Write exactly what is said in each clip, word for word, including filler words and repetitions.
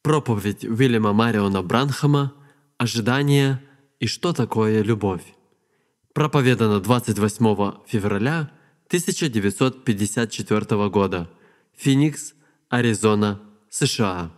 Проповедь Уильяма Мариона Бранхама «Ожидание и что такое любовь». Проповедана двадцать восьмого февраля тысяча девятьсот пятьдесят четвёртого года. Финикс, Аризона, США.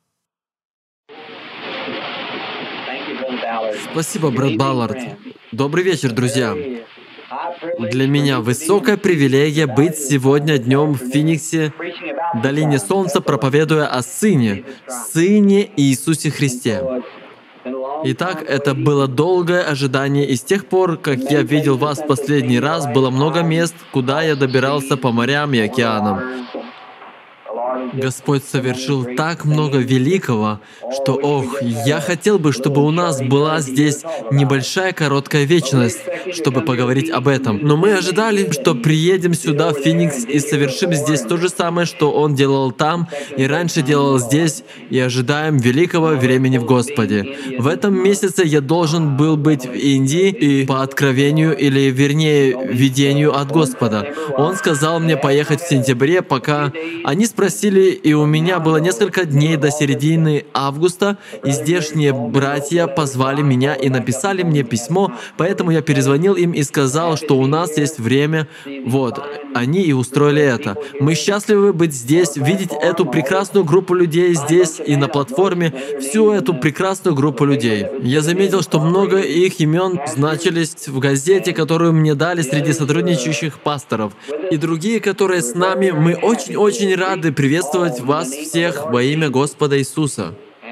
Спасибо, брат Баллард. Добрый вечер, друзья. Для меня высокая привилегия быть сегодня днем в Финиксе, долине Солнца, проповедуя о Сыне, Сыне Иисусе Христе. Итак, это было долгое ожидание, и с тех пор, как я видел вас в последний раз, было много мест, куда я добирался по морям и океанам. Господь совершил так много великого, что, ох, я хотел бы, чтобы у нас была здесь небольшая короткая вечность, чтобы поговорить об этом. Но мы ожидали, что приедем сюда, в Финикс, и совершим здесь то же самое, что Он делал там, и раньше делал здесь, и ожидаем великого времени в Господе. В этом месяце я должен был быть в Индии, и по откровению, или вернее, видению от Господа. Он сказал мне поехать в сентябре, пока они спросили, и у меня было несколько дней до середины августа, и здешние братья позвали меня и написали мне письмо, поэтому я перезвонил им и сказал, что у нас есть время. Вот, они и устроили это. Мы счастливы быть здесь, видеть эту прекрасную группу людей здесь и на платформе, всю эту прекрасную группу людей. Я заметил, что много их имен значились в газете, которую мне дали среди сотрудничающих пасторов. И другие, которые с нами, мы очень-очень рады приветствовать вас всех во имя Господа Иисуса.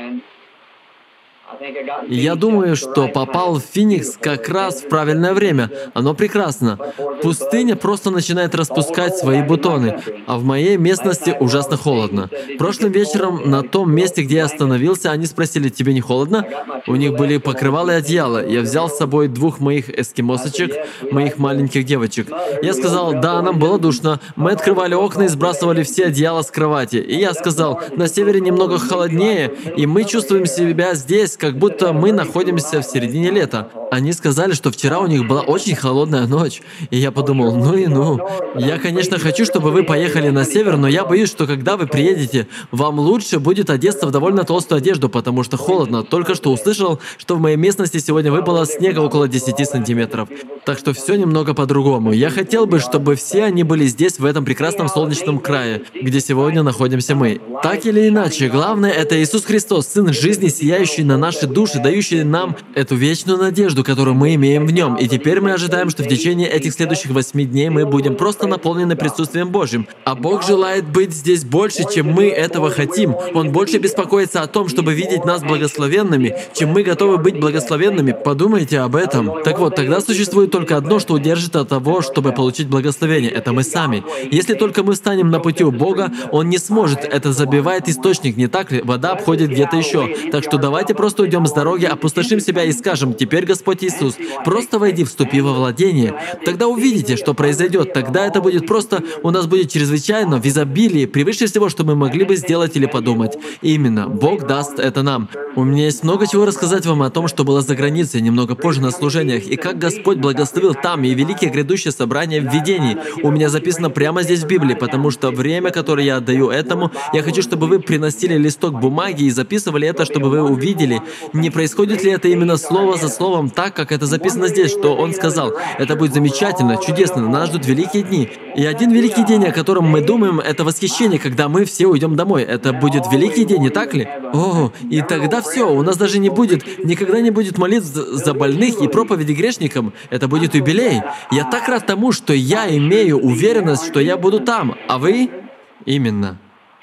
И я думаю, что попал в Финикс как раз в правильное время. Оно прекрасно. Пустыня просто начинает распускать свои бутоны, а в моей местности ужасно холодно. Прошлым вечером на том месте, где я остановился, они спросили: «Тебе не холодно?» У них были покрывала и одеяла. Я взял с собой двух моих эскимосочек, моих маленьких девочек. Я сказал: «Да, нам было душно. Мы открывали окна и сбрасывали все одеяла с кровати». И я сказал: «На севере немного холоднее, и мы чувствуем себя здесь, как будто мы находимся в середине лета». Они сказали, что вчера у них была очень холодная ночь. И я подумал: ну и ну. Я, конечно, хочу, чтобы вы поехали на север, но я боюсь, что когда вы приедете, вам лучше будет одеться в довольно толстую одежду, потому что холодно. Только что услышал, что в моей местности сегодня выпало снега около десяти сантиметров. Так что все немного по-другому. Я хотел бы, чтобы все они были здесь, в этом прекрасном солнечном крае, где сегодня находимся мы. Так или иначе, главное — это Иисус Христос, Сын жизни, сияющий на наши души, дающий нам эту вечную надежду, которую мы имеем в Нем. И теперь мы ожидаем, что в течение этих следующих восьми дней мы будем просто наполнены присутствием Божьим. А Бог желает быть здесь больше, чем мы этого хотим. Он больше беспокоится о том, чтобы видеть нас благословенными, чем мы готовы быть благословенными. Подумайте об этом. Так вот, тогда существует только одно, что удержит от того, чтобы получить благословение. Это мы сами. Если только мы встанем на пути у Бога, Он не сможет. Это забивает источник, не так ли? Вода обходит где-то еще. Так что давайте просто уйдем с дороги, опустошим себя и скажем: «Теперь, Господь Иисус, просто войди, вступи во владение». Тогда увидите, что произойдет. Тогда это будет просто, у нас будет чрезвычайно, в изобилии, превыше всего, что мы могли бы сделать или подумать. Именно, Бог даст это нам. У меня есть много чего рассказать вам о том, что было за границей, немного позже на служениях, и как Господь благословил там, и великие грядущие собрания в видении. У меня записано прямо здесь в Библии, потому что время, которое я отдаю этому, я хочу, чтобы вы приносили листок бумаги и записывали это, чтобы вы увидели, не происходит ли это именно слово за словом так, как это записано здесь, что Он сказал. Это будет замечательно, чудесно, нас ждут великие дни. И один великий день, о котором мы думаем, это восхищение, когда мы все уйдем домой. Это будет великий день, не так ли? О, и тогда все, у нас даже не будет, никогда не будет молитв за больных и проповеди грешникам. Это будет юбилей. Я так рад тому, что я имею уверенность, что я буду там. А вы? Именно.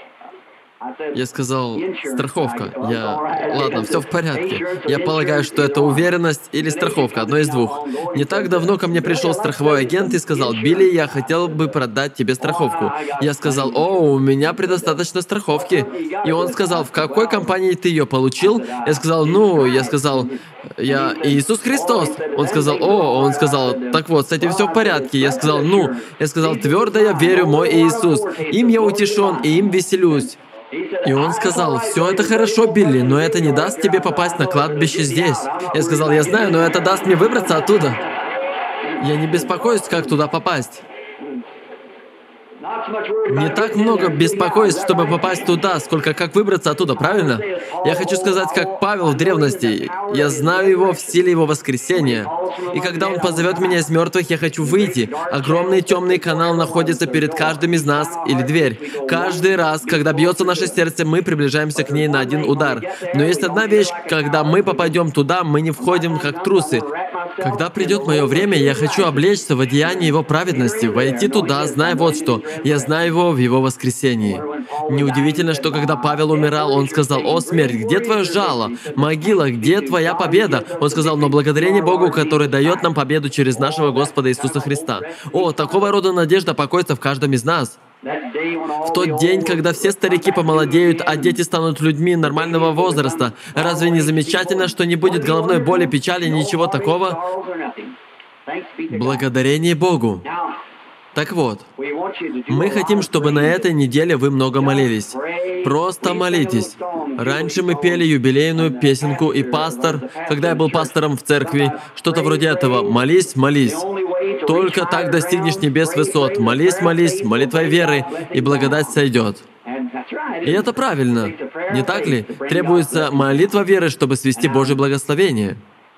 Я сказал: страховка. Я... Ладно, все в порядке. Я полагаю, что это уверенность или страховка, одно из двух. Не так давно ко мне пришел страховой агент и сказал: «Билли, я хотел бы продать тебе страховку». Я сказал: «О, у меня предостаточно страховки». И он сказал: «В какой компании ты ее получил?» Я сказал: «Ну, я сказал, я Иисус Христос». Он сказал: «О», он сказал: «Так вот, с этим все в порядке». Я сказал: «Ну», я сказал: «Твердо я верю, мой Иисус. Им я утешен и им веселюсь». И он сказал: «Все это хорошо, Билли, но это не даст тебе попасть на кладбище здесь». Я сказал: «Я знаю, но это даст мне выбраться оттуда. Я не беспокоюсь, как туда попасть». Не так много беспокойств, чтобы попасть туда, сколько как выбраться оттуда, правильно? Я хочу сказать, как Павел в древности. Я знаю его в силе его воскресения. И когда он позовет меня из мертвых, я хочу выйти. Огромный темный канал находится перед каждым из нас, или дверь. Каждый раз, когда бьется наше сердце, мы приближаемся к ней на один удар. Но есть одна вещь, когда мы попадем туда, мы не входим как трусы. Когда придет мое время, я хочу облечься в одеяние Его праведности, войти туда, зная вот что. Я знаю Его в Его воскресении. Неудивительно, что когда Павел умирал, он сказал: «О, смерть, где твое жало? Могила, где твоя победа?» Он сказал: «Но благодарение Богу, который дает нам победу через нашего Господа Иисуса Христа». О, такого рода надежда покоится в каждом из нас. В тот день, когда все старики помолодеют, а дети станут людьми нормального возраста, разве не замечательно, что не будет головной боли, печали, ничего такого? Благодарение Богу. Так вот, мы хотим, чтобы на этой неделе вы много молились. Просто молитесь. Раньше мы пели юбилейную песенку, и пастор, когда я был пастором в церкви, что-то вроде этого: «Молись, молись». Только так достигнешь небес высот. Молись, молись, молитвой веры, и благодать сойдет. И это правильно, не так ли? Требуется молитва веры, чтобы свести Божье благословение.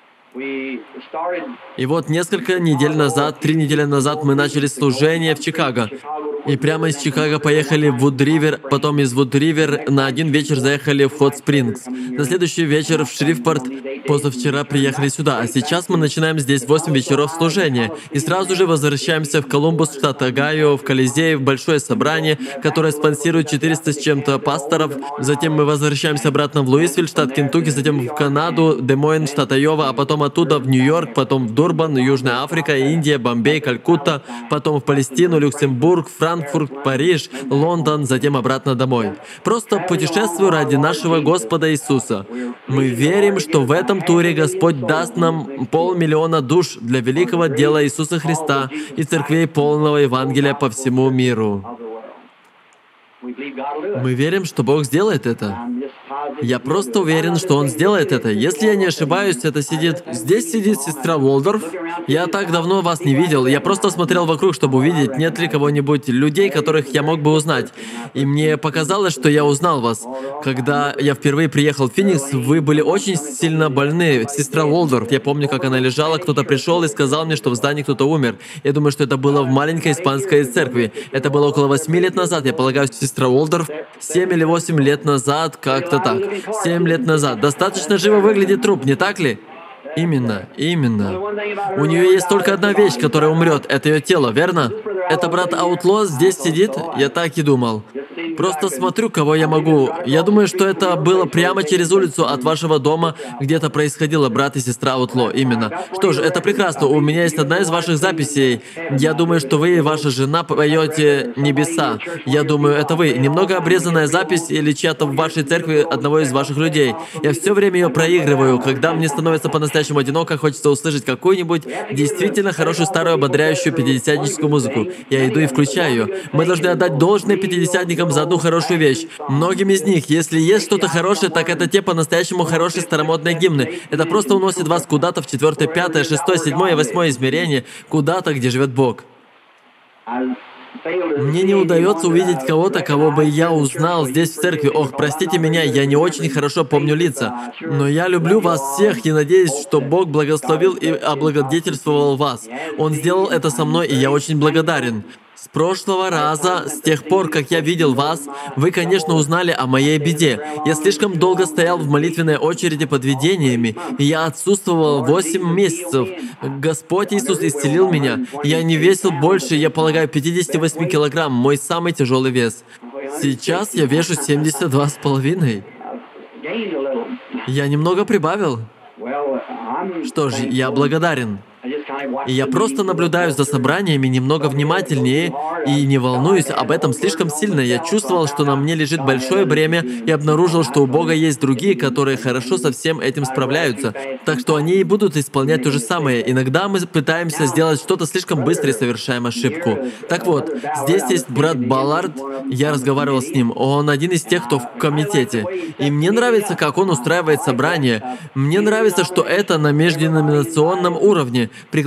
И вот несколько недель назад, три недели назад мы начали служение в Чикаго. И прямо из Чикаго поехали в Вуд-Ривер, потом из Вуд-Ривер на один вечер заехали в Хот-Спрингс. На следующий вечер в Шрифпорт, позавчера приехали сюда, а сейчас мы начинаем здесь восемь вечеров служения. И сразу же возвращаемся в Колумбус, штат Огайо, в Колизее, в большое собрание, которое спонсирует четыреста с чем-то пасторов. Затем мы возвращаемся обратно в Луисвилл, штат Кентукки, затем в Канаду, Де-Мойн, штат Айова, а потом оттуда в Нью-Йорк, потом в Дурбан, Южная Африка, Индия, Бомбей, Калькутта, потом в Палестину, Люксембург, Франкфурт, Париж, Лондон, затем обратно домой. Просто путешествую ради нашего Господа Иисуса. Мы верим, что в этом туре Господь даст нам полмиллиона душ для великого дела Иисуса Христа и церквей полного Евангелия по всему миру. Мы верим, что Бог сделает это. Я просто уверен, что Он сделает это. Если я не ошибаюсь, это сидит... Здесь сидит сестра Уолдорф. Я так давно вас не видел. Я просто смотрел вокруг, чтобы увидеть, нет ли кого-нибудь, людей, которых я мог бы узнать. И мне показалось, что я узнал вас. Когда я впервые приехал в Феникс, вы были очень сильно больны. Сестра Уолдорф. Я помню, как она лежала, кто-то пришел и сказал мне, что в здании кто-то умер. Я думаю, что это было в маленькой испанской церкви. Это было около восьми лет назад. Я полагаю, сестра Уолдорф семь или восемь лет назад, как-то так. Семь лет назад. Достаточно живо выглядит труп, не так ли? Именно, именно. У нее есть только одна вещь, которая умрет. Это ее тело, верно? Это брат Аутло здесь сидит? Я так и думал. Просто смотрю, кого я могу. Я думаю, что это было прямо через улицу от вашего дома. Где-то происходило, брат и сестра Аутло. Именно. Что ж, это прекрасно. У меня есть одна из ваших записей. Я думаю, что вы и ваша жена поете «Небеса». Я думаю, это вы. Немного обрезанная запись или чья-то в вашей церкви одного из ваших людей. Я все время ее проигрываю. Когда мне становится по-настоящему одиноко, хочется услышать какую-нибудь действительно хорошую, старую, ободряющую пятидесятническую музыку. Я иду и включаю ее. Мы должны отдать должное пятидесятникам за одну хорошую вещь. Многим из них, если есть что-то хорошее, так это те по-настоящему хорошие старомодные гимны. Это просто уносит вас куда-то в четвертое, пятое, шестое, седьмое, восьмое измерение, куда-то, где живет Бог. Мне не удается увидеть кого-то, кого бы я узнал здесь в церкви. Ох, простите меня, я не очень хорошо помню лица. Но я люблю вас всех и надеюсь, что Бог благословил и облагодетельствовал вас. Он сделал это со мной, и я очень благодарен. С прошлого раза, с тех пор, как я видел вас, вы, конечно, узнали о моей беде. Я слишком долго стоял в молитвенной очереди под видениями, и я отсутствовал восемь месяцев. Господь Иисус исцелил меня. Я не весил больше, я полагаю, пятьдесят восемь килограмм, мой самый тяжелый вес. Сейчас я вешу семьдесят два с половиной. Я немного прибавил. Что ж, я благодарен. И я просто наблюдаю за собраниями немного внимательнее и не волнуюсь об этом слишком сильно. Я чувствовал, что на мне лежит большое бремя, и обнаружил, что у Бога есть другие, которые хорошо со всем этим справляются. Так что они и будут исполнять то же самое. Иногда мы пытаемся сделать что-то слишком быстро и совершаем ошибку. Так вот, здесь есть брат Баллард. Я разговаривал с ним. Он один из тех, кто в комитете. И мне нравится, как он устраивает собрания. Мне нравится, что это на межденоминационном уровне. Приглашение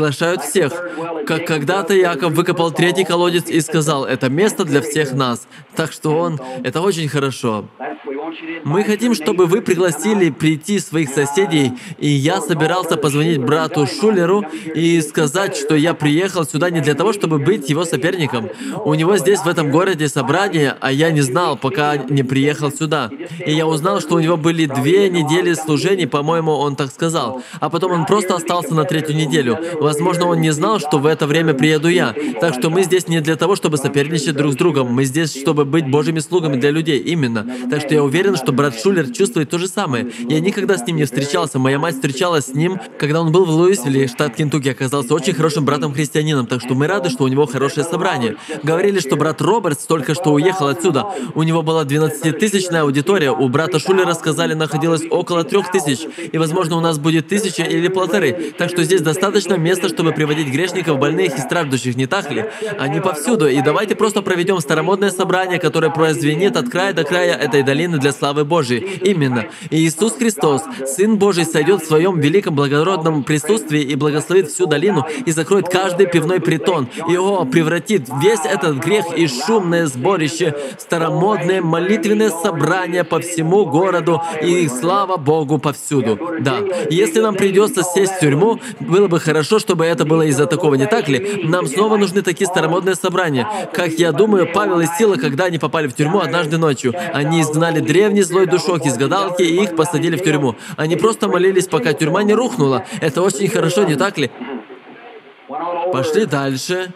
приглашают всех. Как когда-то Яков выкопал третий колодец и сказал, это место для всех нас. Так что он, это очень хорошо. Мы хотим, чтобы вы пригласили прийти своих соседей, и я собирался позвонить брату Шулеру и сказать, что я приехал сюда не для того, чтобы быть его соперником. У него здесь, в этом городе, собрание, а я не знал, пока не приехал сюда. И я узнал, что у него были две недели служений, по-моему, он так сказал. А потом он просто остался на третью неделю. Возможно, он не знал, что в это время приеду я. Так что мы здесь не для того, чтобы соперничать друг с другом. Мы здесь, чтобы быть Божьими слугами для людей. Именно. Так что я уверен, что брат Шулер чувствует то же самое. Я никогда с ним не встречался. Моя мать встречалась с ним, когда он был в Луисвилле, штат Кентукки, оказался очень хорошим братом-христианином. Так что мы рады, что у него хорошее собрание. Говорили, что брат Робертс только что уехал отсюда. У него была двенадцатитысячная аудитория. У брата Шулера, сказали, находилось около трех тысяч. И, возможно, у нас будет тысяча или полторы. Так что здесь достаточно места, чтобы приводить грешников, больных и страждущих, не так ли? Они повсюду. И давайте просто проведем старомодное собрание, которое прозвенит от края до края этой долины для славы Божьей. Именно. И Иисус Христос, Сын Божий, сойдет в своем великом благородном присутствии и благословит всю долину и закроет каждый пивной притон. И о, превратит весь этот грех и шумное сборище, старомодное молитвенное собрание по всему городу, и слава Богу повсюду. Да. Если нам придется сесть в тюрьму, было бы хорошо, чтобы это было из-за такого, не так ли? Нам снова нужны такие старомодные собрания. Как я думаю, Павел и Сила, когда они попали в тюрьму однажды ночью, они изгнали древний злой душок из гадалки, и их посадили в тюрьму. Они просто молились, пока тюрьма не рухнула. Это очень хорошо, не так ли? Пошли дальше.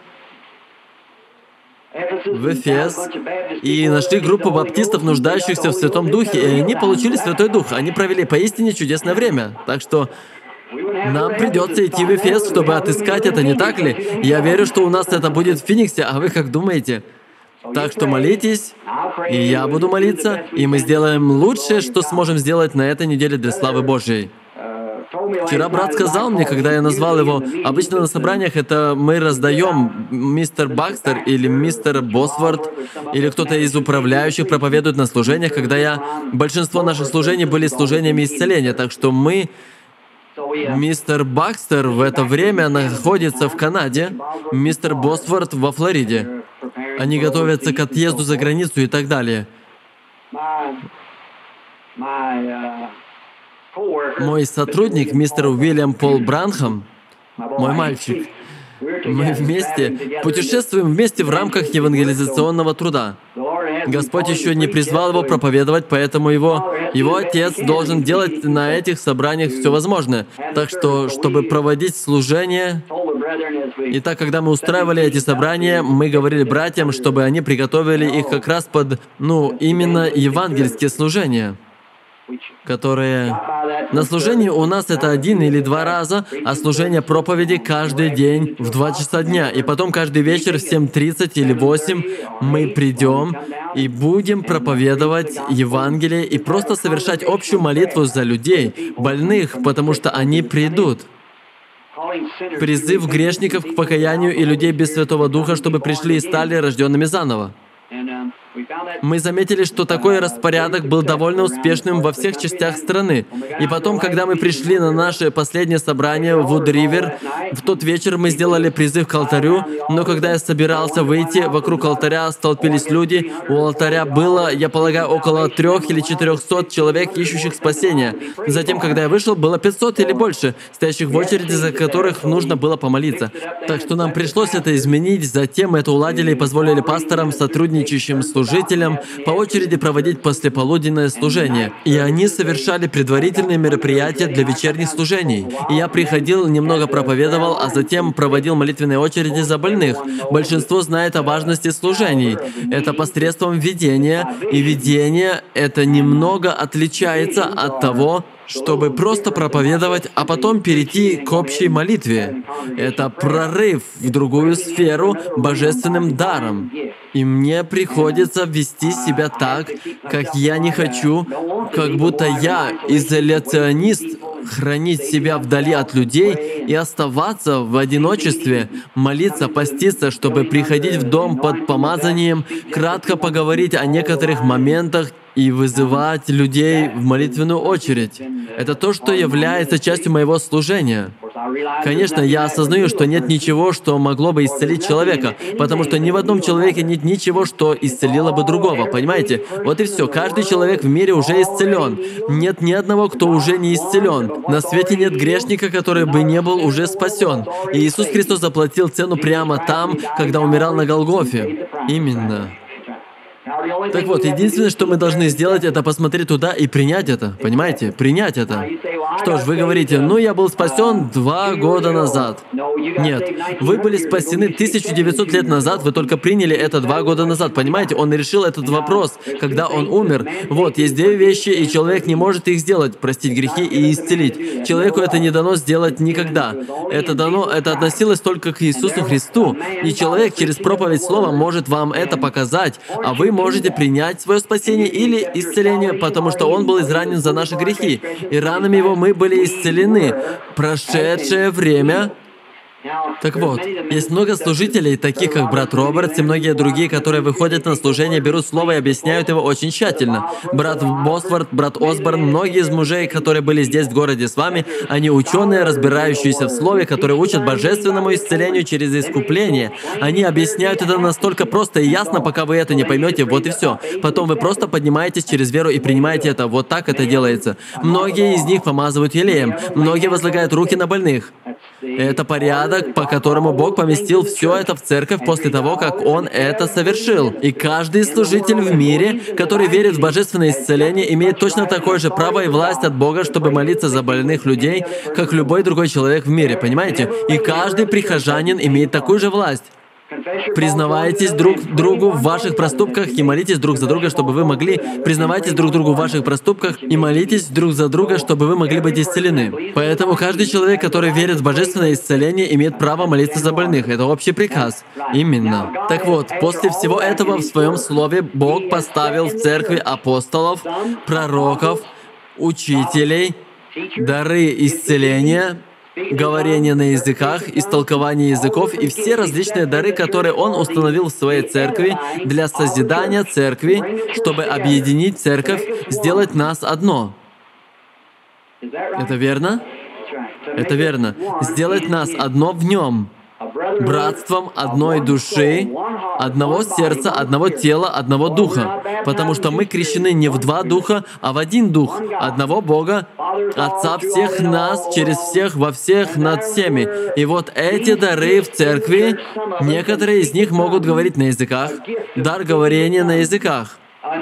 В Эфес, и нашли группу баптистов, нуждающихся в Святом Духе, и они получили Святой Дух. Они провели поистине чудесное время. Так что нам придется идти в Эфес, чтобы отыскать это, не так ли? Я верю, что у нас это будет в Фениксе, а вы как думаете? Так что молитесь, и я буду молиться, и мы сделаем лучшее, что сможем сделать на этой неделе для славы Божьей. Вчера брат сказал мне, когда я назвал его, обычно на собраниях это мы раздаем, мистер Бакстер или мистер Босворд, или кто-то из управляющих проповедует на служениях, когда я... Большинство наших служений были служениями исцеления, так что мы... Мистер Бакстер в это время находится в Канаде, мистер Босворд во Флориде. Они готовятся к отъезду за границу и так далее. Мой сотрудник, мистер Уильям Пол Бранхам, мой мальчик, мы вместе путешествуем вместе в рамках евангелизационного труда. Господь еще не призвал его проповедовать, поэтому его, его отец должен делать на этих собраниях все возможное. Так что, чтобы проводить служение... Итак, когда мы устраивали эти собрания, мы говорили братьям, чтобы они приготовили их как раз под, ну, именно евангельские служения, которые... На служении у нас это один или два раза, а служение проповеди каждый день в два часа дня. И потом каждый вечер в семь тридцать или восемь мы придем и будем проповедовать Евангелие и просто совершать общую молитву за людей, больных, потому что они придут. Призыв грешников к покаянию и людей без Святого Духа, чтобы пришли и стали рожденными заново. Мы заметили, что такой распорядок был довольно успешным во всех частях страны. И потом, когда мы пришли на наше последнее собрание в Вуд-Ривер, в тот вечер мы сделали призыв к алтарю, но когда я собирался выйти, вокруг алтаря столпились люди. У алтаря было, я полагаю, около трех или четырехсот человек, ищущих спасения. Затем, когда я вышел, было пятьсот или больше, стоящих в очереди, за которых нужно было помолиться. Так что нам пришлось это изменить, затем мы это уладили и позволили пасторам, сотрудничающим с служителям по очереди проводить послеполуденное служение. И они совершали предварительные мероприятия для вечерних служений. И я приходил, немного проповедовал, а затем проводил молитвенные очереди за больных. Большинство знает о важности служений. Это посредством видения, и видение это немного отличается от того, чтобы просто проповедовать, а потом перейти к общей молитве. Это прорыв в другую сферу божественным даром. И мне приходится вести себя так, как я не хочу, как будто я изоляционист, хранить себя вдали от людей и оставаться в одиночестве, молиться, поститься, чтобы приходить в дом под помазанием, кратко поговорить о некоторых моментах и вызывать людей в молитвенную очередь. Это то, что является частью моего служения. Конечно, я осознаю, что нет ничего, что могло бы исцелить человека, потому что ни в одном человеке нет ничего, что исцелило бы другого, понимаете? Вот и все. Каждый человек в мире уже исцелен. Нет ни одного, кто уже не исцелен. На свете нет грешника, который бы не был уже спасен. И Иисус Христос заплатил цену прямо там, когда умирал на Голгофе. Именно. Так вот, единственное, что мы должны сделать, это посмотреть туда и принять это. Понимаете? Принять это. Что ж, вы говорите, ну я был спасен два года назад. Нет, вы были спасены тысяча девятьсот лет назад, вы только приняли это два года назад. Понимаете? Он решил этот вопрос, когда он умер. Вот, есть две вещи, и человек не может их сделать. Простить грехи и исцелить. Человеку это не дано сделать никогда. Это дано, это относилось только к Иисусу Христу. И человек через проповедь Слова может вам это показать, а вы можете принять свое спасение или исцеление, потому что Он был изранен за наши грехи, и ранами Его мы были исцелены. Прошедшее время... Так вот, есть много служителей, таких как брат Робертс и многие другие, которые выходят на служение, берут слово и объясняют его очень тщательно. Брат Босворт, брат Осборн, многие из мужей, которые были здесь в городе с вами, они ученые, разбирающиеся в слове, которые учат божественному исцелению через искупление. Они объясняют это настолько просто и ясно, пока вы это не поймете, вот и все. Потом вы просто поднимаетесь через веру и принимаете это. Вот так это делается. Многие из них помазывают елеем, многие возлагают руки на больных. Это порядок, по которому Бог поместил все это в церковь после того, как Он это совершил. И каждый служитель в мире, который верит в божественное исцеление, имеет точно такое же право и власть от Бога, чтобы молиться за больных людей, как любой другой человек в мире, понимаете? И каждый прихожанин имеет такую же власть. Признавайтесь друг другу в ваших проступках и молитесь друг за друга, чтобы вы могли... Признавайтесь друг другу в ваших проступках и молитесь друг за друга, чтобы вы могли быть исцелены. Поэтому каждый человек, который верит в божественное исцеление, имеет право молиться за больных. Это общий приказ. Именно. Так вот, после всего этого в Своем Слове Бог поставил в церкви апостолов, пророков, учителей, дары исцеления, говорение на языках, истолкование языков и все различные дары, которые Он установил в Своей церкви для созидания церкви, чтобы объединить церковь, сделать нас одно. Это верно? Это верно. Сделать нас одно в Нем. Братством одной души, одного сердца, одного тела, одного духа. Потому что мы крещены не в два духа, а в один дух, одного Бога, Отца всех нас, через всех, во всех, над всеми. И вот эти дары в церкви, некоторые из них могут говорить на языках, дар говорения на языках.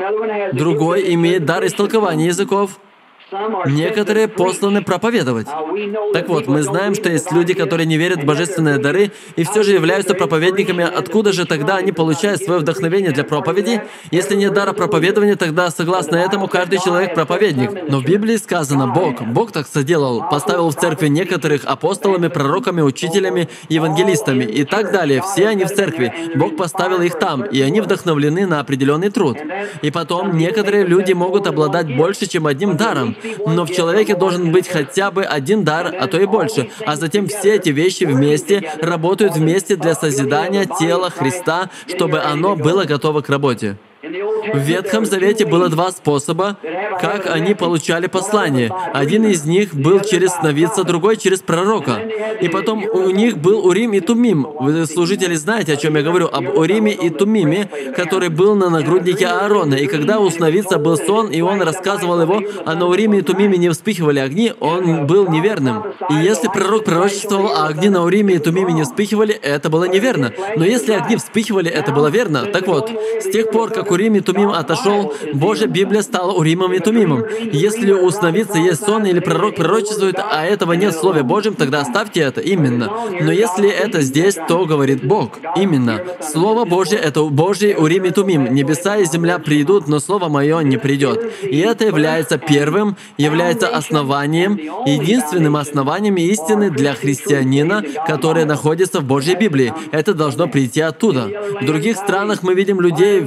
Другой имеет дар истолкования языков. Некоторые посланы проповедовать. Так вот, мы знаем, что есть люди, которые не верят в божественные дары и все же являются проповедниками. Откуда же тогда они получают свое вдохновение для проповеди? Если нет дара проповедования, тогда, согласно этому, каждый человек проповедник. Но в Библии сказано, Бог, Бог так соделал, поставил в церкви некоторых апостолами, пророками, учителями, евангелистами и так далее. Все они в церкви. Бог поставил их там, и они вдохновлены на определенный труд. И потом, некоторые люди могут обладать больше, чем одним даром. Но в человеке должен быть хотя бы один дар, а то и больше. А затем все эти вещи вместе работают вместе для созидания тела Христа, чтобы оно было готово к работе. В Ветхом Завете было два способа, как они получали послание. Один из них был через сновидца, другой через пророка. И потом у них был Урим и Тумим. Вы, служители, знаете, о чем я говорю, об Уриме и Тумиме, который был на нагруднике Аарона. И когда у сновидца был сон, и он рассказывал его, а на Уриме и Тумиме не вспыхивали огни, он был неверным. И если пророк пророчествовал, а огни на Уриме и Тумиме не вспыхивали, это было неверно. Но если огни вспыхивали, это было верно. Так вот, с тех пор, как Урим и Тумим отошел, Божья Библия стала Уримом и Тумимом. Если у сновидца есть сон или пророк пророчествует, а этого нет в Слове Божьем, тогда оставьте это. Именно. Но если это здесь, то говорит Бог. Именно. Слово Божье — это Божий Урим и Тумим. Небеса и земля придут, но Слово Мое не придет. И это является первым, является основанием, единственным основанием истины для христианина, которое находится в Божьей Библии. Это должно прийти оттуда. В других странах мы видим людей в их язычестве,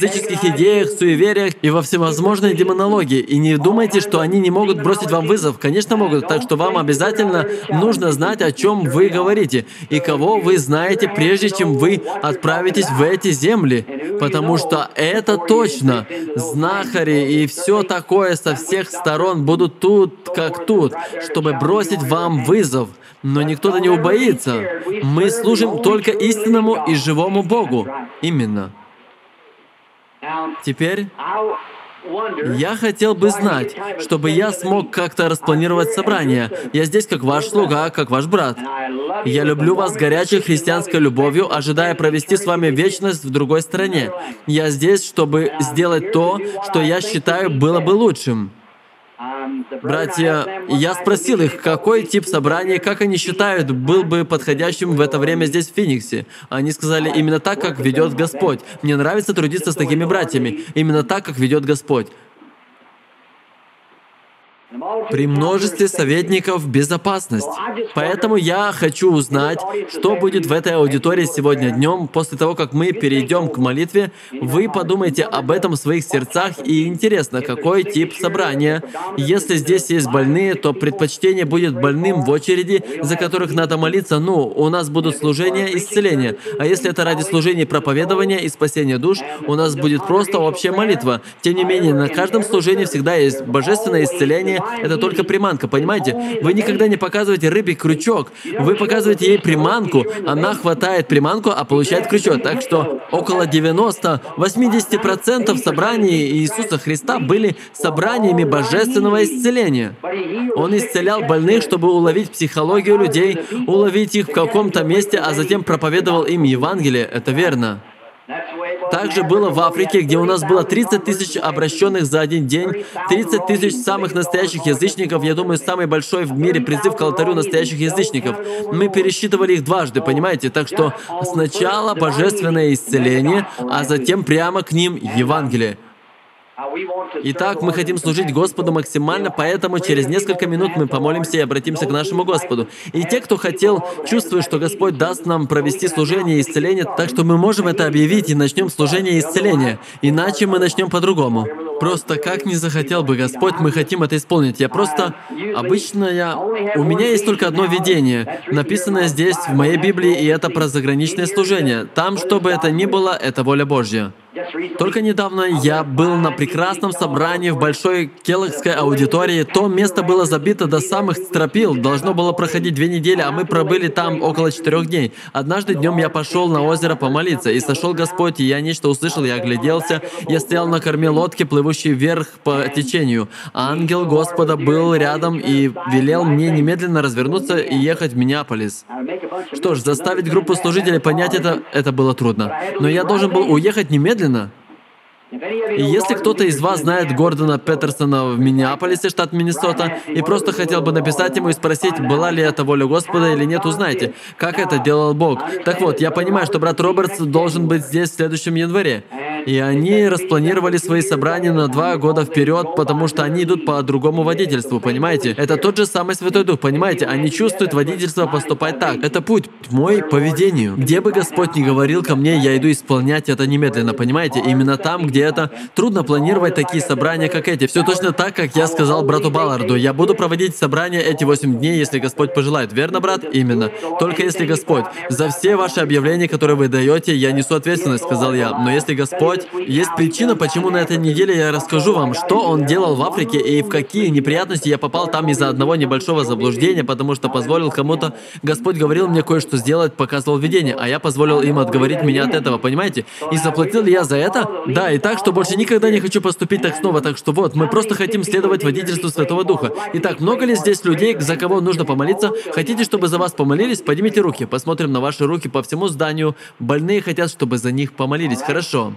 языческих идеях, суевериях и во всевозможной демонологии. И не думайте, что они не могут бросить вам вызов. Конечно, могут. Так что вам обязательно нужно знать, о чем вы говорите и кого вы знаете, прежде чем вы отправитесь в эти земли. Потому что это точно. Знахари и все такое со всех сторон будут тут, как тут, чтобы бросить вам вызов. Но никто-то не убоится. Мы служим только истинному и живому Богу. Именно. Теперь я хотел бы знать, чтобы я смог как-то распланировать собрание. Я здесь как ваш слуга, как ваш брат. Я люблю вас горячей христианской любовью, ожидая провести с вами вечность в другой стране. Я здесь, чтобы сделать то, что я считаю было бы лучшим. Братья, я спросил их, какой тип собрания, как они считают, был бы подходящим в это время здесь, в Финиксе. Они сказали, именно так, как ведет Господь. Мне нравится трудиться с такими братьями. Именно так, как ведет Господь. При множестве советников безопасность. Поэтому я хочу узнать, что будет в этой аудитории сегодня днем, после того, как мы перейдем к молитве. Вы подумайте об этом в своих сердцах, и интересно, какой тип собрания. Если здесь есть больные, то предпочтение будет больным в очереди, за которых надо молиться. Ну, у нас будут служения исцеления. А если это ради служения проповедования и спасения душ, у нас будет просто общая молитва. Тем не менее, на каждом служении всегда есть божественное исцеление. Это только приманка, понимаете? Вы никогда не показываете рыбе крючок. Вы показываете ей приманку, она хватает приманку, а получает крючок. Так что около девяноста-восьмидесяти процентов собраний Иисуса Христа были собраниями божественного исцеления. Он исцелял больных, чтобы уловить психологию людей, уловить их в каком-то месте, а затем проповедовал им Евангелие. Это верно. Также было в Африке, где у нас было тридцать тысяч обращенных за один день, тридцать тысяч самых настоящих язычников, я думаю, самый большой в мире призыв к алтарю настоящих язычников. Мы пересчитывали их дважды, понимаете? Так что сначала божественное исцеление, а затем прямо к ним Евангелие. Итак, мы хотим служить Господу максимально, поэтому через несколько минут мы помолимся и обратимся к нашему Господу. И те, кто хотел, чувствуют, что Господь даст нам провести служение и исцеление, так что мы можем это объявить и начнем служение и исцеление. Иначе мы начнем по-другому. Просто как не захотел бы Господь, мы хотим это исполнить. Я просто... Обычно я... У меня есть только одно видение, написанное здесь, в моей Библии, и это про заграничное служение. Там, что бы это ни было, это воля Божья. Только недавно я был на прекрасном собрании в большой келлогской аудитории. То место было забито до самых стропил. Должно было проходить две недели, а мы пробыли там около четырех дней. Однажды днем я пошел на озеро помолиться, и сошел Господь, и я нечто услышал, я огляделся. Я стоял на корме лодки, плывущей вверх по течению. Ангел Господа был рядом и велел мне немедленно развернуться и ехать в Миннеаполис. Что ж, заставить группу служителей понять это, это было трудно. Но я должен был уехать немедленно. И если кто-то из вас знает Гордона Петерсона в Миннеаполисе, штат Миннесота, и просто хотел бы написать ему и спросить, была ли это воля Господа или нет, узнайте, как это делал Бог. Так вот, я понимаю, что брат Робертс должен быть здесь в следующем январе. И они распланировали свои собрания на два года вперед, потому что они идут по другому водительству, понимаете? Это тот же самый Святой Дух, понимаете? Они чувствуют водительство поступать так. Это путь мой поведению. Где бы Господь ни говорил ко мне, я иду исполнять это немедленно, понимаете? Именно там, где это трудно планировать такие собрания, как эти. Все точно так, как я сказал брату Балларду. Я буду проводить собрания эти восемь дней, если Господь пожелает. Верно, брат? Именно. Только если Господь. За все ваши объявления, которые вы даете, я несу ответственность, сказал я. Но если Господь... Есть причина, почему на этой неделе я расскажу вам, что Он делал в Африке и в какие неприятности я попал там из-за одного небольшого заблуждения, потому что позволил кому-то... Господь говорил мне кое-что сделать, показывал видение, а я позволил им отговорить меня от этого, понимаете? И заплатил ли я за это? Да, и так, что больше никогда не хочу поступить так снова, так что вот, мы просто хотим следовать водительству Святого Духа. Итак, много ли здесь людей, за кого нужно помолиться? Хотите, чтобы за вас помолились? Поднимите руки, посмотрим на ваши руки по всему зданию. Больные хотят, чтобы за них помолились. Хорошо.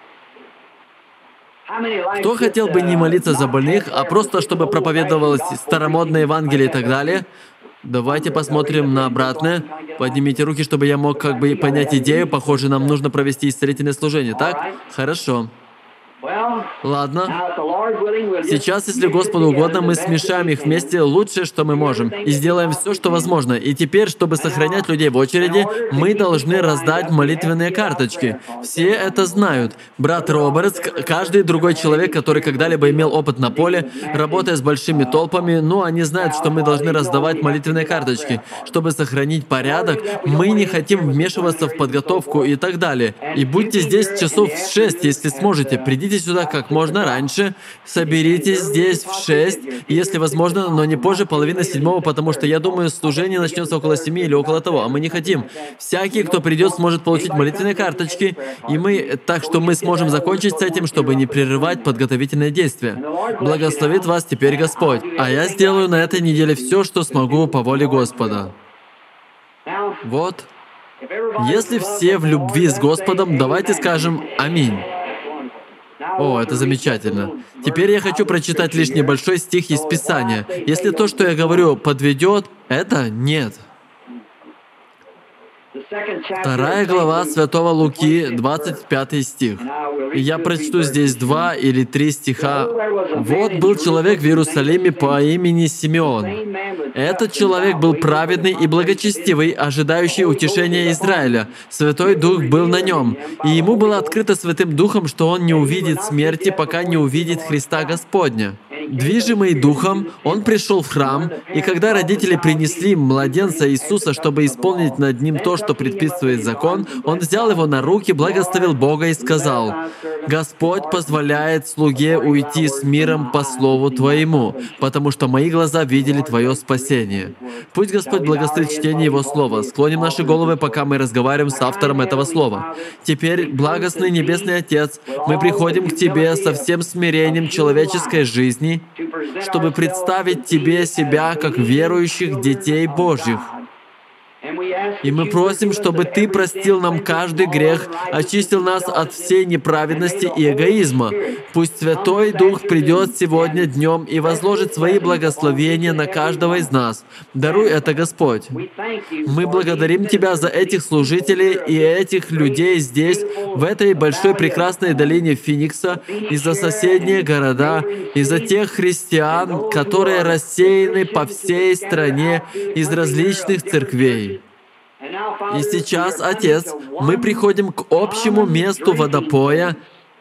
Кто хотел бы не молиться за больных, а просто чтобы проповедовалось старомодное Евангелие и так далее? Давайте посмотрим на обратное. Поднимите руки, чтобы я мог как бы понять идею. Похоже, нам нужно провести исцелительное служение, так? Хорошо. Ладно. Сейчас, если Господу угодно, мы смешаем их вместе лучшее, что мы можем, и сделаем все, что возможно. И теперь, чтобы сохранять людей в очереди, мы должны раздать молитвенные карточки. Все это знают. Брат Робертс, каждый другой человек, который когда-либо имел опыт на поле, работая с большими толпами, ну, они знают, что мы должны раздавать молитвенные карточки. Чтобы сохранить порядок, мы не хотим вмешиваться в подготовку и так далее. И будьте здесь часов в шесть, если сможете. Придите сюда как можно раньше, соберитесь здесь в шесть, если возможно, но не позже половины седьмого, потому что, я думаю, служение начнется около семи или около того, а мы не хотим. Всякий, кто придет, сможет получить молитвенные карточки, и мы, так что мы сможем закончить с этим, чтобы не прерывать подготовительные действия. Благословит вас теперь Господь, а я сделаю на этой неделе все, что смогу по воле Господа. Вот. Если все в любви с Господом, давайте скажем «Аминь». О, это замечательно. Теперь я хочу прочитать лишь небольшой стих из Писания. Если то, что я говорю, подведет, это нет. Вторая глава Святого Луки, двадцать пятый стих. И я прочту здесь два или три стиха. «Вот был человек в Иерусалиме по имени Симеон. Этот человек был праведный и благочестивый, ожидающий утешения Израиля. Святой Дух был на нем, и ему было открыто Святым Духом, что он не увидит смерти, пока не увидит Христа Господня. Движимый Духом, он пришел в храм, и когда родители принесли младенца Иисуса, чтобы исполнить над ним то, что предписывает закон, он взял его на руки, благословил Бога и сказал: «Господь позволяет слуге уйти с миром по слову Твоему, потому что мои глаза видели Твое спасение». Пусть Господь благословит чтение Его Слова. Склоним наши головы, пока мы разговариваем с автором этого Слова. Теперь, благостный Небесный Отец, мы приходим к Тебе со всем смирением человеческой жизни, чтобы представить Тебе себя как верующих детей Божьих. И мы просим, чтобы Ты простил нам каждый грех, очистил нас от всей неправедности и эгоизма. Пусть Святой Дух придет сегодня днем и возложит свои благословения на каждого из нас. Даруй это, Господь. Мы благодарим Тебя за этих служителей и этих людей здесь, в этой большой прекрасной долине Феникса, и за соседние города, и за тех христиан, которые рассеяны по всей стране из различных церквей. И сейчас, Отец, мы приходим к общему месту водопоя.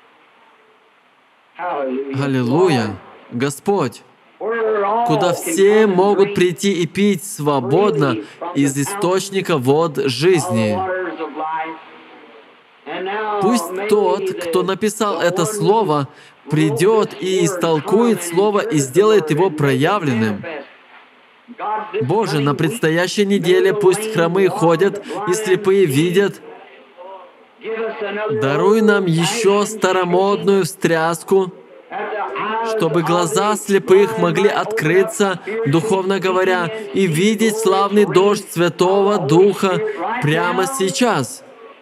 Аллилуйя! Господь, куда все могут прийти и пить свободно из источника вод жизни. Пусть тот, кто написал это слово, придет и истолкует слово и сделает его проявленным. Боже, на предстоящей неделе пусть хромые ходят и слепые видят. Даруй нам еще старомодную встряску, чтобы глаза слепых могли открыться, духовно говоря, и видеть славный дождь Святого Духа прямо сейчас.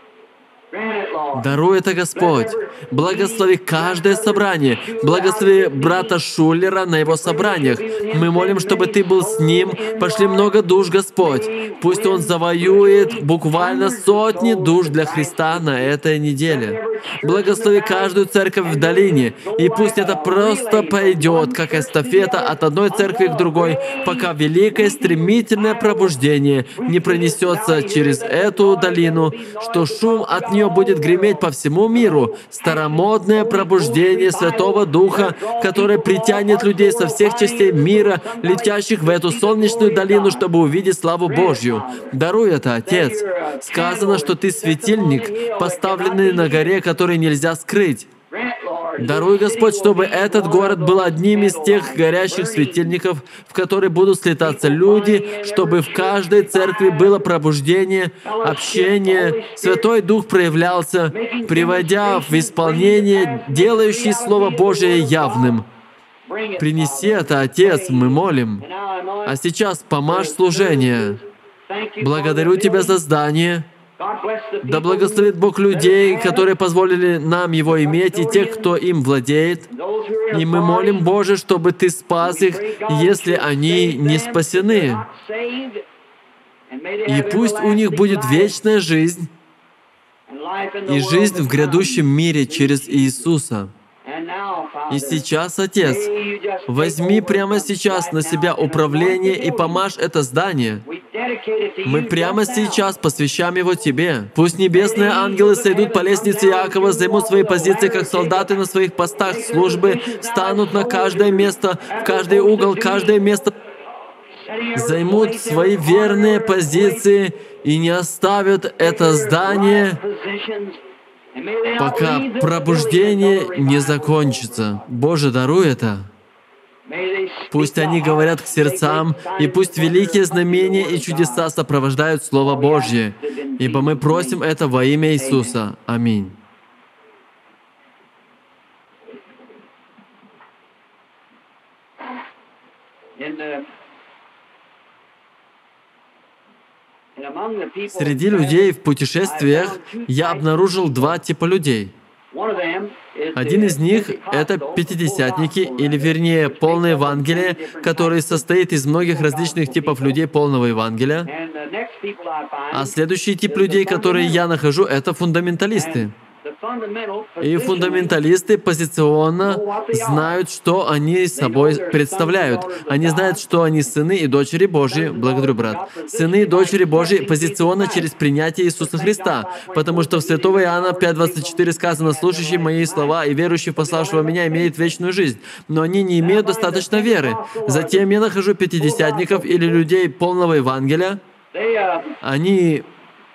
Даруй это, Господь. Благослови каждое собрание. Благослови брата Шулера на его собраниях. Мы молим, чтобы Ты был с ним. Пошли много душ, Господь. Пусть он завоюет буквально сотни душ для Христа на этой неделе. Благослови каждую церковь в долине. И пусть это просто пойдет, как эстафета от одной церкви к другой, пока великое стремительное пробуждение не пронесется через эту долину, что шум от нее будет греметь по всему миру. Старомодное пробуждение Святого Духа, которое притянет людей со всех частей мира, летящих в эту солнечную долину, чтобы увидеть славу Божью. Даруй это, Отец. Сказано, что Ты светильник, поставленный на горе, который нельзя скрыть. Даруй, Господь, чтобы этот город был одним из тех горящих светильников, в которые будут слетаться люди, чтобы в каждой церкви было пробуждение, общение, Святой Дух проявлялся, приводя в исполнение, делающий Слово Божие явным. Принеси это, Отец, мы молим. А сейчас помажь служение. Благодарю Тебя за здание. Да благословит Бог людей, которые позволили нам его иметь, и тех, кто им владеет. И мы молим, Боже, чтобы Ты спас их, если они не спасены. И пусть у них будет вечная жизнь и жизнь в грядущем мире через Иисуса. И сейчас, Отец, возьми прямо сейчас на себя управление и помажь это здание. Мы прямо сейчас посвящаем его Тебе. Пусть небесные ангелы сойдут по лестнице Иакова, займут свои позиции, как солдаты на своих постах службы, встанут на каждое место, в каждый угол, каждое место, займут свои верные позиции и не оставят это здание, пока пробуждение не закончится. Боже, даруй это. Пусть они говорят к сердцам, и пусть великие знамения и чудеса сопровождают Слово Божье, ибо мы просим это во имя Иисуса. Аминь. Среди людей в путешествиях я обнаружил два типа людей. Один из них — это пятидесятники, или вернее, полное Евангелие, которое состоит из многих различных типов людей полного Евангелия. А следующий тип людей, которые я нахожу, это фундаменталисты. И фундаменталисты позиционно знают, что они собой представляют. Они знают, что они сыны и дочери Божьи. Благодарю, брат. Сыны и дочери Божьи позиционно через принятие Иисуса Христа. Потому что в Святого Иоанна пять двадцать четыре сказано: «Слушающий мои слова и верующий в пославшего меня имеет вечную жизнь». Но они не имеют достаточно веры. Затем я нахожу пятидесятников или людей полного Евангелия. Они...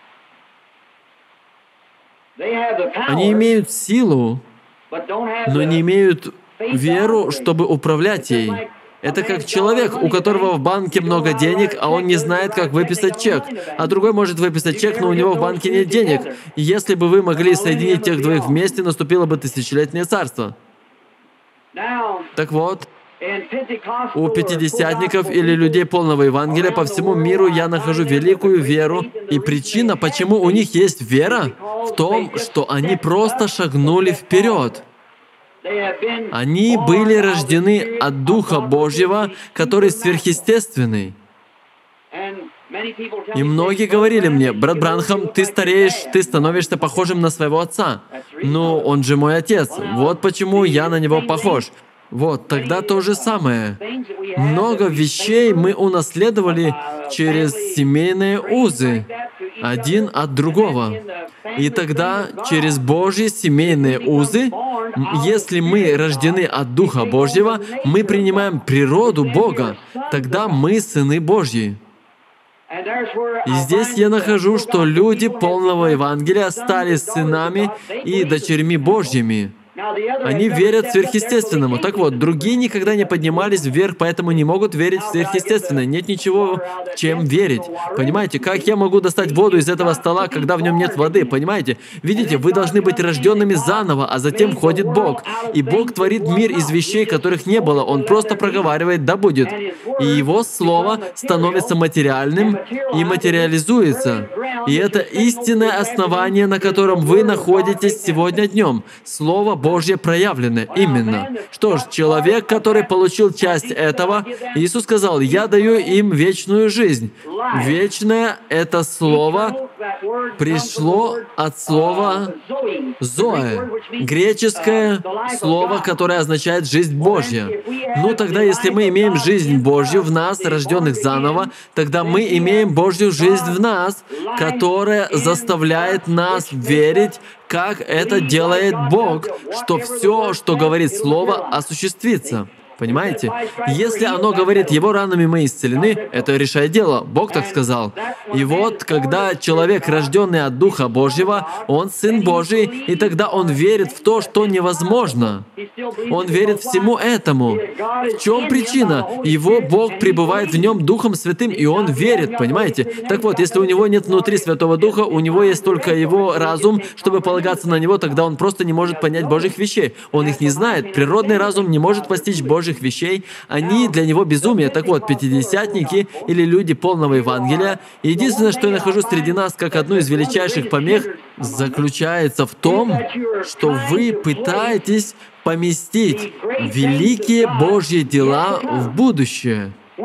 Они имеют силу, но не имеют веру, чтобы управлять ей. Это как человек, у которого в банке много денег, а он не знает, как выписать чек. А другой может выписать чек, но у него в банке нет денег. И если бы вы могли соединить тех двоих вместе, наступило бы тысячелетнее царство. Так вот, у пятидесятников или людей полного Евангелия по всему миру я нахожу великую веру. И причина, почему у них есть вера, в том, что они просто шагнули вперед. Они были рождены от Духа Божьего, который сверхъестественный. И многие говорили мне: «Брат Бранхам, ты стареешь, ты становишься похожим на своего отца». Ну, он же мой отец. Вот почему я на него похож. Вот, тогда то же самое. Много вещей мы унаследовали через семейные узы, один от другого. И тогда через Божьи семейные узы, если мы рождены от Духа Божьего, мы принимаем природу Бога, тогда мы сыны Божьи. И здесь я нахожу, что люди полного Евангелия стали сынами и дочерьми Божьими. Они верят сверхъестественному. Так вот, другие никогда не поднимались вверх, поэтому не могут верить в сверхъестественное. Нет ничего, чем верить. Понимаете, как я могу достать воду из этого стола, когда в нем нет воды? Понимаете? Видите, вы должны быть рожденными заново, а затем входит Бог. И Бог творит мир из вещей, которых не было. Он просто проговаривает: «Да будет». И Его Слово становится материальным и материализуется. И это истинное основание, на котором вы находитесь сегодня днем. Слово Божье проявлено именно. Что ж, человек, который получил часть этого, Иисус сказал: «Я даю им вечную жизнь». Вечное — это слово пришло от слова «зоэ», греческое слово, которое означает «жизнь Божья». Ну тогда, если мы имеем жизнь Божью в нас, рожденных заново, тогда мы имеем Божью жизнь в нас, которая заставляет нас верить, как это делает Бог, что все, что говорит Слово, осуществится. Понимаете? Если оно говорит: «Его ранами мы исцелены», это решает дело. Бог так сказал. И вот, когда человек, рожденный от Духа Божьего, он Сын Божий, и тогда он верит в то, что невозможно. Он верит всему этому. В чем причина? Его Бог пребывает в нем Духом Святым, и он верит, понимаете? Так вот, если у него нет внутри Святого Духа, у него есть только его разум, чтобы полагаться на него, тогда он просто не может понять Божьих вещей. Он их не знает. Природный разум не может постичь Божьих вещей, они для него безумие. Так вот, пятидесятники или люди полного Евангелия, единственное, что я нахожу среди нас как одну из величайших помех, заключается в том, что вы пытаетесь поместить великие Божьи дела в будущее.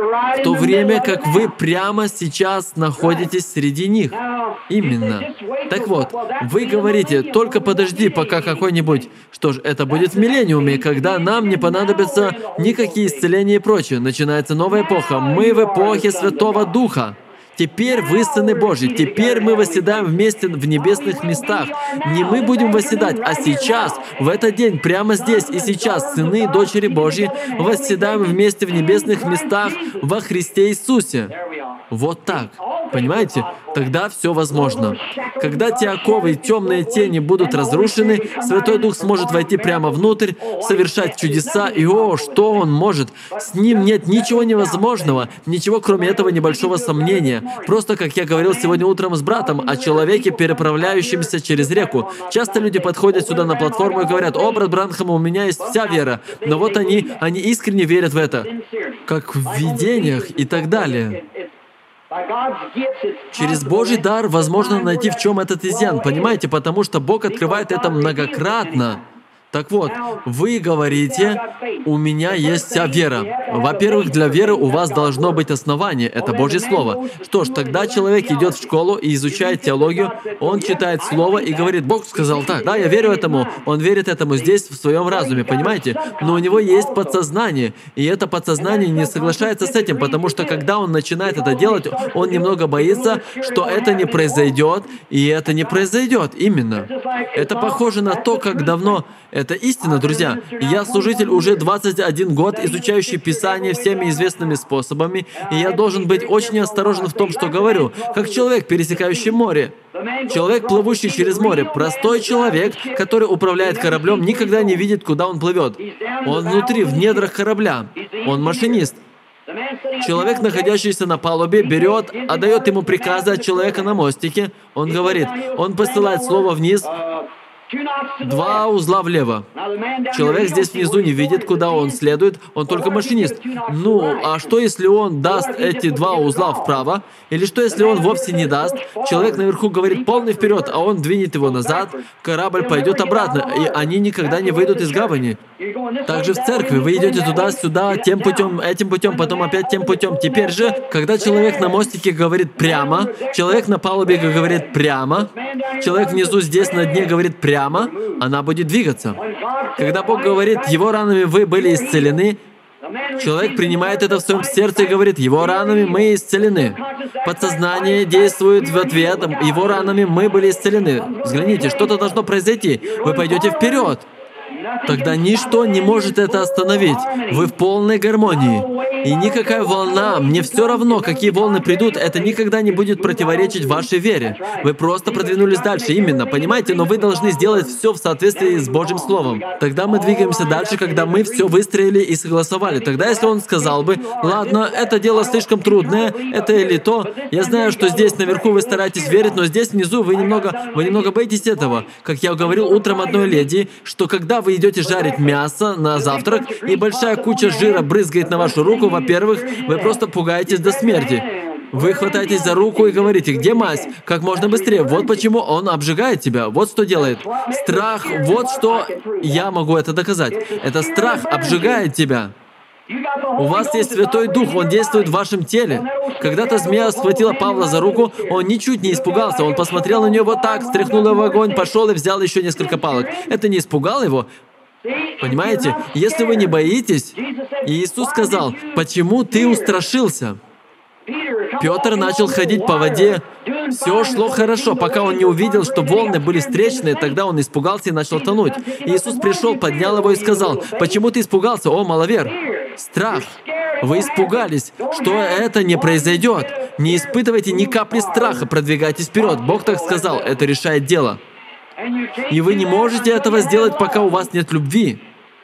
в то время как вы прямо сейчас находитесь среди них. Именно. Так вот, вы говорите, только подожди, пока какой-нибудь... Что ж, это будет в миллениуме, когда нам не понадобятся никакие исцеления и прочее. Начинается новая эпоха. Мы в эпохе Святого Духа. Теперь вы сыны Божьи, теперь мы восседаем вместе в небесных местах. Не мы будем восседать, а сейчас, в этот день, прямо здесь и сейчас, сыны и дочери Божьи, восседаем вместе в небесных местах во Христе Иисусе. Вот так. Понимаете? Тогда все возможно. Когда те оковы и темные тени будут разрушены, Святой Дух сможет войти прямо внутрь, совершать чудеса, и о, что Он может! С Ним нет ничего невозможного, ничего кроме этого небольшого сомнения. Просто, как я говорил сегодня утром с братом, о человеке, переправляющемся через реку. Часто люди подходят сюда на платформу и говорят: «О, брат Бранхам, у меня есть вся вера». Но вот они, они искренне верят в это, как в видениях и так далее. Через Божий дар возможно найти, в чем этот изъян, понимаете? Потому что Бог открывает это многократно. Так вот, вы говорите, у меня есть вся вера. Во-первых, для веры у вас должно быть основание, это Божье Слово. Что ж, тогда человек идет в школу и изучает теологию, он читает Слово и говорит: Бог сказал так, да, я верю этому, он верит этому здесь, в своем разуме, понимаете? Но у него есть подсознание, и это подсознание не соглашается с этим, потому что когда он начинает это делать, он немного боится, что это не произойдет, и это не произойдет, именно. Это похоже на то, как давно... Это истина, друзья. Я служитель уже двадцать один год, изучающий Писание всеми известными способами, и я должен быть очень осторожен в том, что говорю, как человек, пересекающий море. Человек, плывущий через море, простой человек, который управляет кораблем, никогда не видит, куда он плывет. Он внутри, в недрах корабля. Он машинист. Человек, находящийся на палубе, берет, отдает ему приказы от человека на мостике. Он говорит, он посылает слово вниз, два узла влево. Человек здесь внизу не видит, куда он следует, он только машинист. Ну, а что, если он даст эти два узла вправо? Или что, если он вовсе не даст? Человек наверху говорит полный вперед, а он двинет его назад, корабль пойдет обратно, и они никогда не выйдут из гавани. Также в церкви вы идете туда-сюда, тем путем, этим путем, потом опять тем путем. Теперь же, когда человек на мостике говорит прямо, человек на палубе говорит прямо, человек внизу здесь на дне говорит прямо, она будет двигаться. Когда Бог говорит, Его ранами вы были исцелены, человек принимает это в своем сердце и говорит, Его ранами мы исцелены. Подсознание действует в ответ, Его ранами мы были исцелены. Взгляните, что-то должно произойти. Вы пойдете вперед. Тогда ничто не может это остановить. Вы в полной гармонии. И никакая волна, мне все равно, какие волны придут, это никогда не будет противоречить вашей вере. Вы просто продвинулись дальше, именно, понимаете? Но вы должны сделать все в соответствии с Божьим Словом. Тогда мы двигаемся дальше, когда мы все выстроили и согласовали. Тогда, если он сказал бы, ладно, это дело слишком трудное, это или то, я знаю, что здесь наверху вы стараетесь верить, но здесь внизу вы немного, вы немного боитесь этого. Как я говорил утром одной леди, что когда вы идете жарить мясо на завтрак, и большая куча жира брызгает на вашу руку, во-первых, вы просто пугаетесь до смерти. Вы хватаетесь за руку и говорите, где мазь? Как можно быстрее. Вот почему он обжигает тебя. Вот что делает. Страх, вот что я могу это доказать. Это страх обжигает тебя. У вас есть Святой Дух, Он действует в вашем теле. Когда-то змея схватила Павла за руку, он ничуть не испугался. Он посмотрел на нее вот так, стряхнул его в огонь, пошел и взял еще несколько палок. Это не испугало его? Понимаете? Если вы не боитесь, Иисус сказал, «Почему ты устрашился?» Петр начал ходить по воде. Все шло хорошо, пока он не увидел, что волны были встречные, тогда он испугался и начал тонуть. Иисус пришел, поднял его и сказал, «Почему ты испугался, о маловер?» Страх. Вы испугались, что это не произойдет. Не испытывайте ни капли страха, продвигайтесь вперед. Бог так сказал, это решает дело. И вы не можете этого сделать, пока у вас нет любви.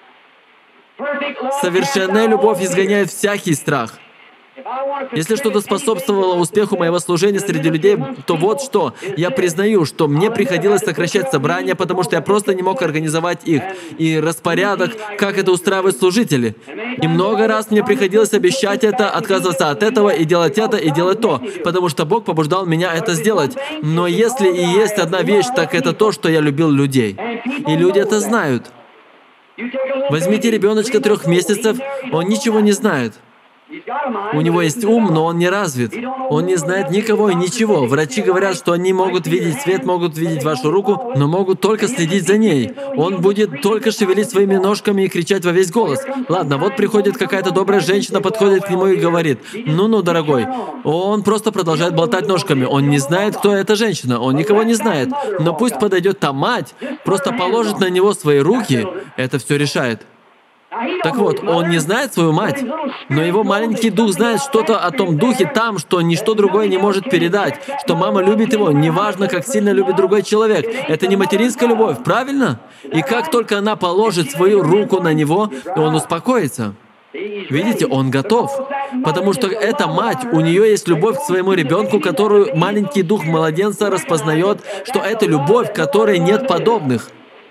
Совершенная любовь изгоняет всякий страх. Если что-то способствовало успеху моего служения среди людей, то вот что. Я признаю, что мне приходилось сокращать собрания, потому что я просто не мог организовать их. И распорядок, как это устраивают служители. И много раз мне приходилось обещать это, отказываться от этого и делать это, и делать то, потому что Бог побуждал меня это сделать. Но если и есть одна вещь, так это то, что я любил людей. И люди это знают. Возьмите ребеночка трех месяцев, он ничего не знает. У него есть ум, но он не развит. Он не знает никого и ничего. Врачи говорят, что они могут видеть свет, могут видеть вашу руку, но могут только следить за ней. Он будет только шевелить своими ножками и кричать во весь голос. Ладно, вот приходит какая-то добрая женщина, подходит к нему и говорит: «Ну-ну, дорогой». Он просто продолжает болтать ножками. Он не знает, кто эта женщина. Он никого не знает. Но пусть подойдет та мать, просто положит на него свои руки. Это все решает. Так вот, он не знает свою мать, но его маленький дух знает что-то о том духе там, что ничто другое не может передать, что мама любит его, неважно, как сильно любит другой человек. Это не материнская любовь, правильно? И как только она положит свою руку на него, он успокоится. Видите, он готов, потому что эта мать, у нее есть любовь к своему ребенку, которую маленький дух младенца распознает, что это любовь, которой нет подобных.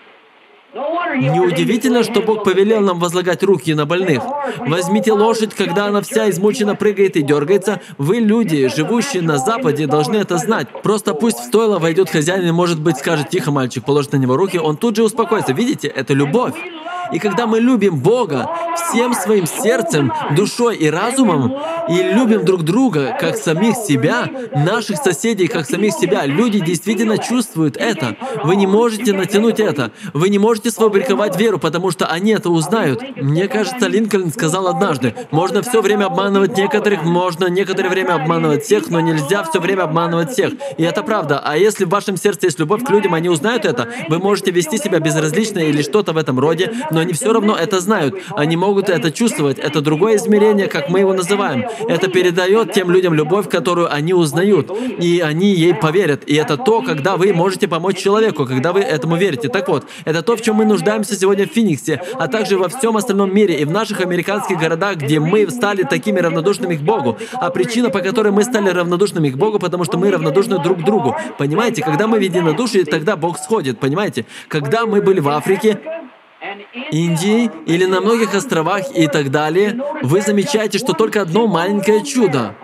Неудивительно, что Бог повелел нам возлагать руки на больных. Возьмите лошадь, когда она вся измучена, прыгает и дергается. Вы, люди, живущие на Западе, должны это знать. Просто пусть в стойло войдет хозяин и, может быть, скажет: «Тихо, мальчик», положит на него руки, он тут же успокоится. Видите, это любовь. И когда мы любим Бога всем своим сердцем, душой и разумом, и любим друг друга, как самих себя, наших соседей, как самих себя, люди действительно чувствуют это. Вы не можете натянуть это. Вы не можете сфабриковать веру, потому что они это узнают. Мне кажется, Линкольн сказал однажды: можно все время обманывать некоторых, можно некоторое время обманывать всех, но нельзя все время обманывать всех. И это правда. А если в вашем сердце есть любовь к людям, они узнают это. Вы можете вести себя безразлично или что-то в этом роде, но они все равно это знают. Они могут это чувствовать. Это другое измерение, как мы его называем. Это передает тем людям любовь, которую они узнают. И они ей поверят. И это то, когда вы можете помочь человеку, когда вы этому верите. Так вот, это то, в чем мы нуждаемся сегодня в Фениксе, а также во всем остальном мире и в наших американских городах, где мы стали такими равнодушными к Богу. А причина, по которой мы стали равнодушными к Богу, потому что мы равнодушны друг к другу. Понимаете, когда мы в единодушии, тогда Бог сходит. Понимаете? Когда мы были в Африке, Индии или на многих островах и так далее, вы замечаете, что только одно маленькое чудо.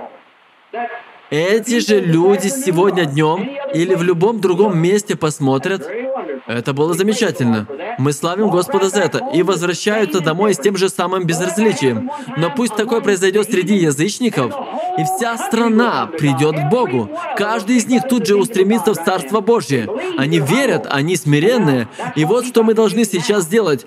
Эти же люди сегодня днем или в любом другом месте посмотрят. Это было замечательно. Мы славим Господа за это и возвращаются домой с тем же самым безразличием. Но пусть такое произойдет среди язычников, и вся страна придет к Богу. Каждый из них тут же устремится в Царство Божье. Они верят, они смиренные. И вот что мы должны сейчас сделать.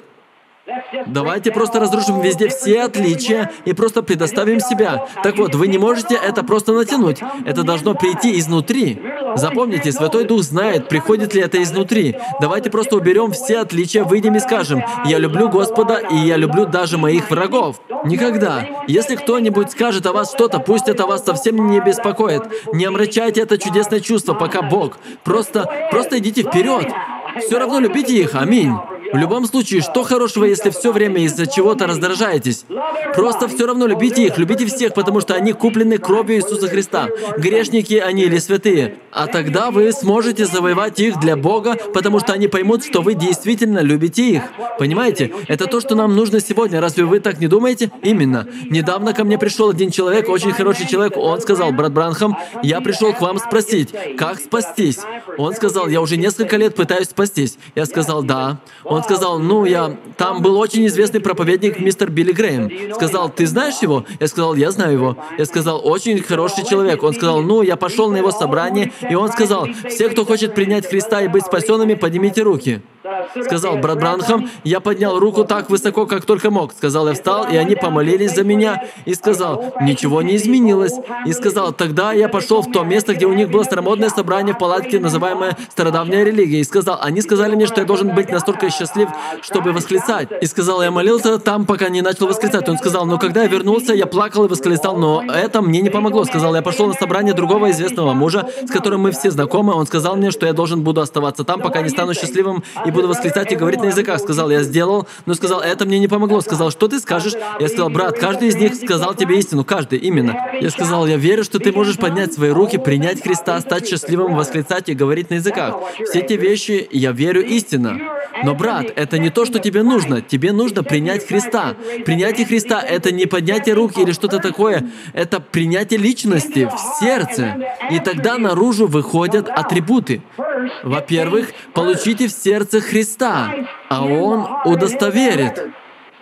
Давайте просто разрушим везде все отличия и просто предоставим себя. Так вот, вы не можете это просто натянуть. Это должно прийти изнутри. Запомните, Святой Дух знает, приходит ли это изнутри. Давайте просто уберем все отличия, выйдем и скажем: «Я люблю Господа, и я люблю даже моих врагов». Никогда. Если кто-нибудь скажет о вас что-то, пусть это вас совсем не беспокоит. Не омрачайте это чудесное чувство, пока Бог. Просто, просто идите вперед. Все равно любите их. Аминь. В любом случае, что хорошего, если все время из-за чего-то раздражаетесь? Просто все равно любите их, любите всех, потому что они куплены кровью Иисуса Христа. Грешники они или святые. А тогда вы сможете завоевать их для Бога, потому что они поймут, что вы действительно любите их. Понимаете? Это то, что нам нужно сегодня. Разве вы так не думаете? Именно. Недавно ко мне пришел один человек, очень хороший человек. Он сказал: «Брат Бранхам, я пришел к вам спросить, как спастись?» Он сказал: «Я уже несколько лет пытаюсь спастись». Я сказал: «Да». Он сказал: «Ну, я... Там был очень известный проповедник мистер Билли Грэем». Сказал: «Ты знаешь его?» Я сказал: «Я знаю его». Я сказал: «Очень хороший человек». Он сказал: «Ну, я пошел на его собрание». И он сказал: «Все, кто хочет принять Христа и быть спасенными, поднимите руки». Сказал брат Бранхам: «Я поднял руку так высоко, как только мог». Сказал: «Я встал, и они помолились за меня». И сказал: «Ничего не изменилось». И сказал: «Тогда я пошел в то место, где у них было старомодное собрание в палатке, называемое «Стародавняя религия». И сказал: они сказали мне, что я должен быть настолько счастлив, чтобы восклицать. И сказал: я молился там, пока не начал восклицать». Он сказал: «Но когда я вернулся, я плакал и восклицал, но это мне не помогло». Сказал: «Я пошел на собрание другого известного мужа, с которым мы все знакомы. Он сказал мне, что я должен буду оставаться там, пока не стану счастливым и буду восклицать и говорить на языках». Сказал: «Я сделал», но сказал: «Это мне не помогло». Сказал: «Что ты скажешь?» Я сказал: «Брат, каждый из них сказал тебе истину, каждый, именно». Я сказал: «Я верю, что ты можешь поднять свои руки, принять Христа, стать счастливым, восклицать и говорить на языках. Все эти вещи, я верю, истина. Но, брат, это не то, что тебе нужно. Тебе нужно принять Христа. Принятие Христа — это не поднятие рук или что-то такое. Это принятие личности в сердце. И тогда наружу выходят атрибуты. Во-первых, получите в сердце Христа, а Он удостоверит.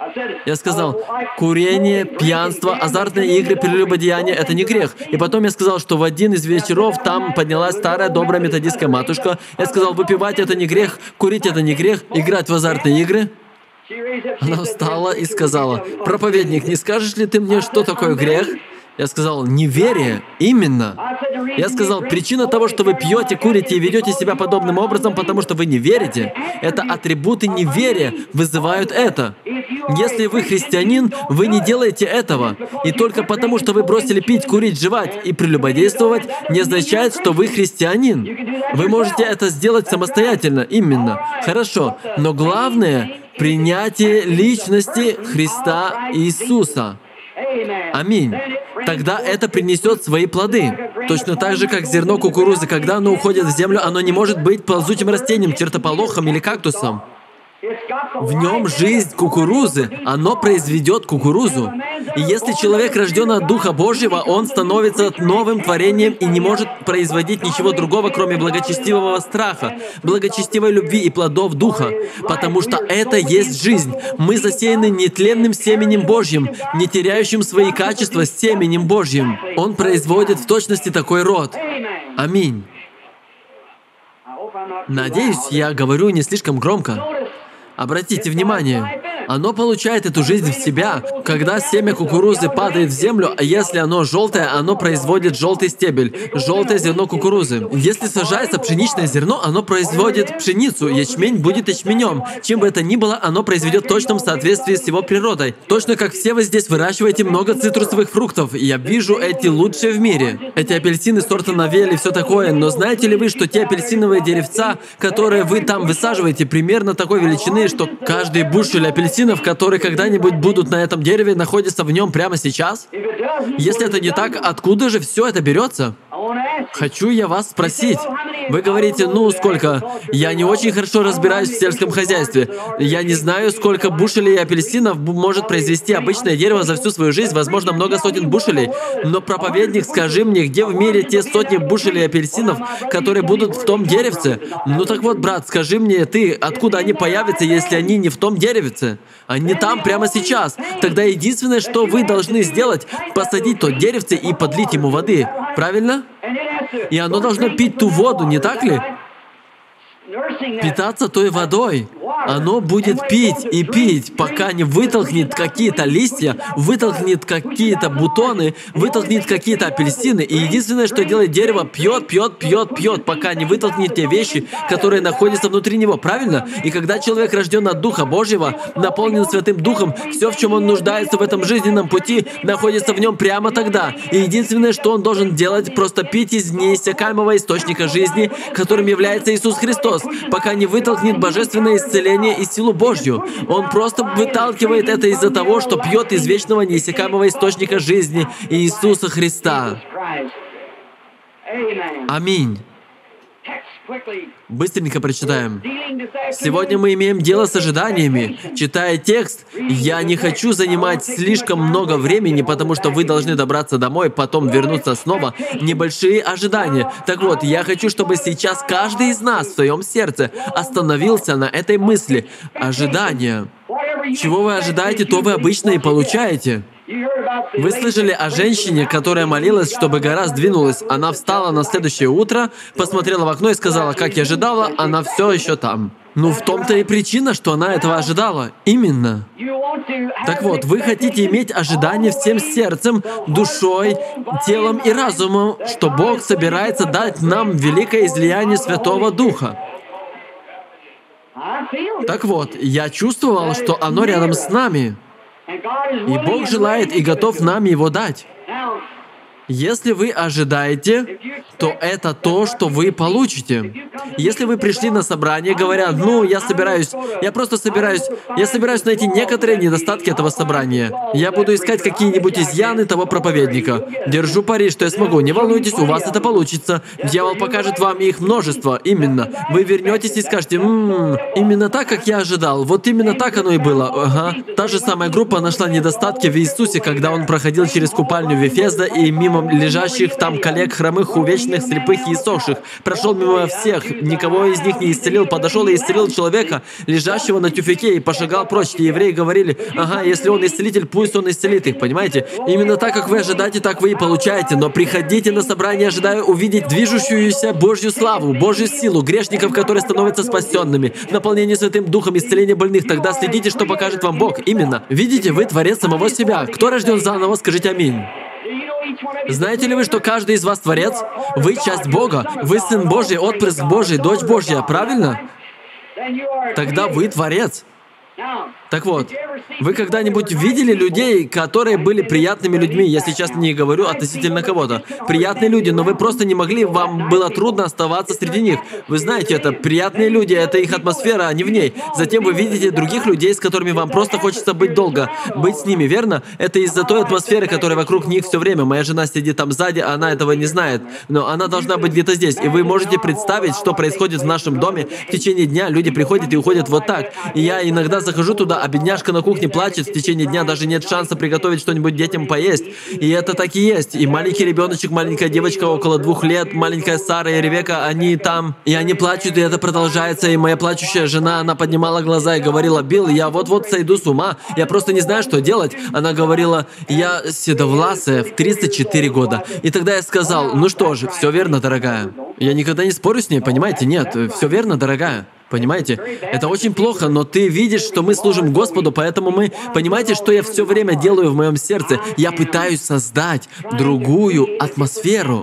Я сказал, курение, пьянство, азартные игры, прелюбодеяние — это не грех. И потом я сказал, что в один из вечеров там поднялась старая добрая методистская матушка. Я сказал, выпивать — это не грех, курить — это не грех, играть в азартные игры. Она встала и сказала, проповедник, не скажешь ли ты мне, что такое грех? Я сказал, неверие, именно. Я сказал, причина того, что вы пьете, курите и ведете себя подобным образом, потому что вы не верите. Это атрибуты неверия вызывают это. Если вы христианин, вы не делаете этого. И только потому, что вы бросили пить, курить, жевать и прелюбодействовать, не означает, что вы христианин. Вы можете это сделать самостоятельно, именно. Хорошо, но главное — принятие личности Христа Иисуса. Аминь. Тогда это принесет свои плоды. Точно так же, как зерно кукурузы, когда оно уходит в землю, оно не может быть ползучим растением, чертополохом или кактусом. В нем жизнь кукурузы, оно произведет кукурузу. И если человек рожден от Духа Божьего, он становится новым творением и не может производить ничего другого, кроме благочестивого страха, благочестивой любви и плодов Духа, потому что это есть жизнь. Мы засеяны нетленным семенем Божьим, не теряющим свои качества семенем Божьим. Он производит в точности такой род. Аминь. Надеюсь, я говорю не слишком громко. Обратите внимание, оно получает эту жизнь в себя. Когда семя кукурузы падает в землю, а если оно желтое, оно производит желтый стебель, желтое зерно кукурузы. Если сажается пшеничное зерно, оно производит пшеницу, ячмень будет ячменем. Чем бы это ни было, оно произведет в точном соответствии с его природой. Точно как все вы здесь выращиваете много цитрусовых фруктов. Я вижу эти лучшие в мире. Эти апельсины сорта Новель и все такое. Но знаете ли вы, что те апельсиновые деревца, которые вы там высаживаете, примерно такой величины, что каждый бушель апельсинов, которые когда-нибудь будут на этом дереве, находится в нем прямо сейчас? Если это не так, откуда же все это берется? Хочу я вас спросить. Вы говорите, ну сколько? Я не очень хорошо разбираюсь в сельском хозяйстве. Я не знаю, сколько бушелей апельсинов может произвести обычное дерево за всю свою жизнь, возможно, много сотен бушелей. Но, проповедник, скажи мне, где в мире те сотни бушелей апельсинов, которые будут в том деревце? Ну так вот, брат, скажи мне ты, откуда они появятся, если они не в том деревце? Они там прямо сейчас. Тогда единственное, что вы должны сделать, посадить то деревце и подлить ему воды. Правильно? И оно должно пить ту воду, не так ли? Питаться той водой. Оно будет пить и пить, пока не вытолкнет какие-то листья, вытолкнет какие-то бутоны, вытолкнет какие-то апельсины. И единственное, что делает дерево, пьет, пьет, пьет, пьет, пока не вытолкнет те вещи, которые находятся внутри него. Правильно? И когда человек рожден от Духа Божьего, наполнен Святым Духом, все, в чем он нуждается в этом жизненном пути, находится в нем прямо тогда. И единственное, что он должен делать, просто пить из неиссякаемого источника жизни, которым является Иисус Христос, пока не вытолкнет божественное исцеление и силу Божью. Он просто выталкивает это из-за того, что пьет из вечного неиссякаемого источника жизни Иисуса Христа. Аминь. Быстренько прочитаем. Сегодня мы имеем дело с ожиданиями. Читая текст, я не хочу занимать слишком много времени, потому что вы должны добраться домой, потом вернуться снова. Небольшие ожидания. Так вот, я хочу, чтобы сейчас каждый из нас в своем сердце остановился на этой мысли. Ожидания. Чего вы ожидаете, то вы обычно и получаете. Вы слышали о женщине, которая молилась, чтобы гора сдвинулась. Она встала на следующее утро, посмотрела в окно и сказала, как я ожидала, она все еще там. Ну, в том-то и причина, что она этого ожидала. Именно. Так вот, вы хотите иметь ожидание всем сердцем, душой, телом и разумом, что Бог собирается дать нам великое излияние Святого Духа. Так вот, я чувствовал, что оно рядом с нами. И Бог желает и готов нам его дать. Если вы ожидаете, то это то, что вы получите. Если вы пришли на собрание, говоря, ну, я собираюсь, я просто собираюсь, я собираюсь найти некоторые недостатки этого собрания. Я буду искать какие-нибудь изъяны того проповедника. Держу пари, что я смогу. Не волнуйтесь, у вас это получится. Дьявол покажет вам их множество. Именно. Вы вернетесь и скажете, «Ммм, именно так, как я ожидал. Вот именно так оно и было. Ага». Та же самая группа нашла недостатки в Иисусе, когда Он проходил через купальню Вифезда и мимо лежащих там коллег хромых увечных брошенных, слепых и иссохших. Прошел мимо всех, никого из них не исцелил, подошел и исцелил человека, лежащего на тюфяке, и пошагал прочь. И евреи говорили: ага, если он исцелитель, пусть он исцелит их, понимаете? Именно так, как вы ожидаете, так вы и получаете. Но приходите на собрание, ожидая увидеть движущуюся Божью славу, Божью силу, грешников, которые становятся спасенными, наполнение Святым Духом, исцеление больных. Тогда следите, что покажет вам Бог. Именно. Видите, вы творец самого себя. Кто рожден заново, скажите аминь. Знаете ли вы, что каждый из вас творец? Вы часть Бога. Вы Сын Божий, отпрыск Божий, дочь Божья. Правильно? Тогда вы творец. Так вот, вы когда-нибудь видели людей, которые были приятными людьми? Я сейчас не говорю относительно кого-то. Приятные люди, но вы просто не могли, вам было трудно оставаться среди них. Вы знаете это, приятные люди, это их атмосфера, а не в ней. Затем вы видите других людей, с которыми вам просто хочется быть долго, быть с ними, верно? Это из-за той атмосферы, которая вокруг них все время. Моя жена сидит там сзади, она этого не знает, но она должна быть где-то здесь. И вы можете представить, что происходит в нашем доме в течение дня. Люди приходят и уходят вот так. И я иногда захожу туда, а бедняжка на кухне плачет, в течение дня даже нет шанса приготовить что-нибудь детям поесть. И это так и есть. И маленький ребеночек, маленькая девочка около двух лет, маленькая Сара и Ревека, они там, и они плачут, и это продолжается. И моя плачущая жена, она поднимала глаза и говорила: Билл, я вот-вот сойду с ума, я просто не знаю, что делать. Она говорила: я седовласая в тридцать четыре года. И тогда я сказал: ну что же, все верно, дорогая. Я никогда не спорю с ней, понимаете? Нет, все верно, дорогая. Понимаете? Это очень плохо, но ты видишь, что мы служим Господу, поэтому мы... Понимаете, что я все время делаю в моем сердце? Я пытаюсь создать другую атмосферу.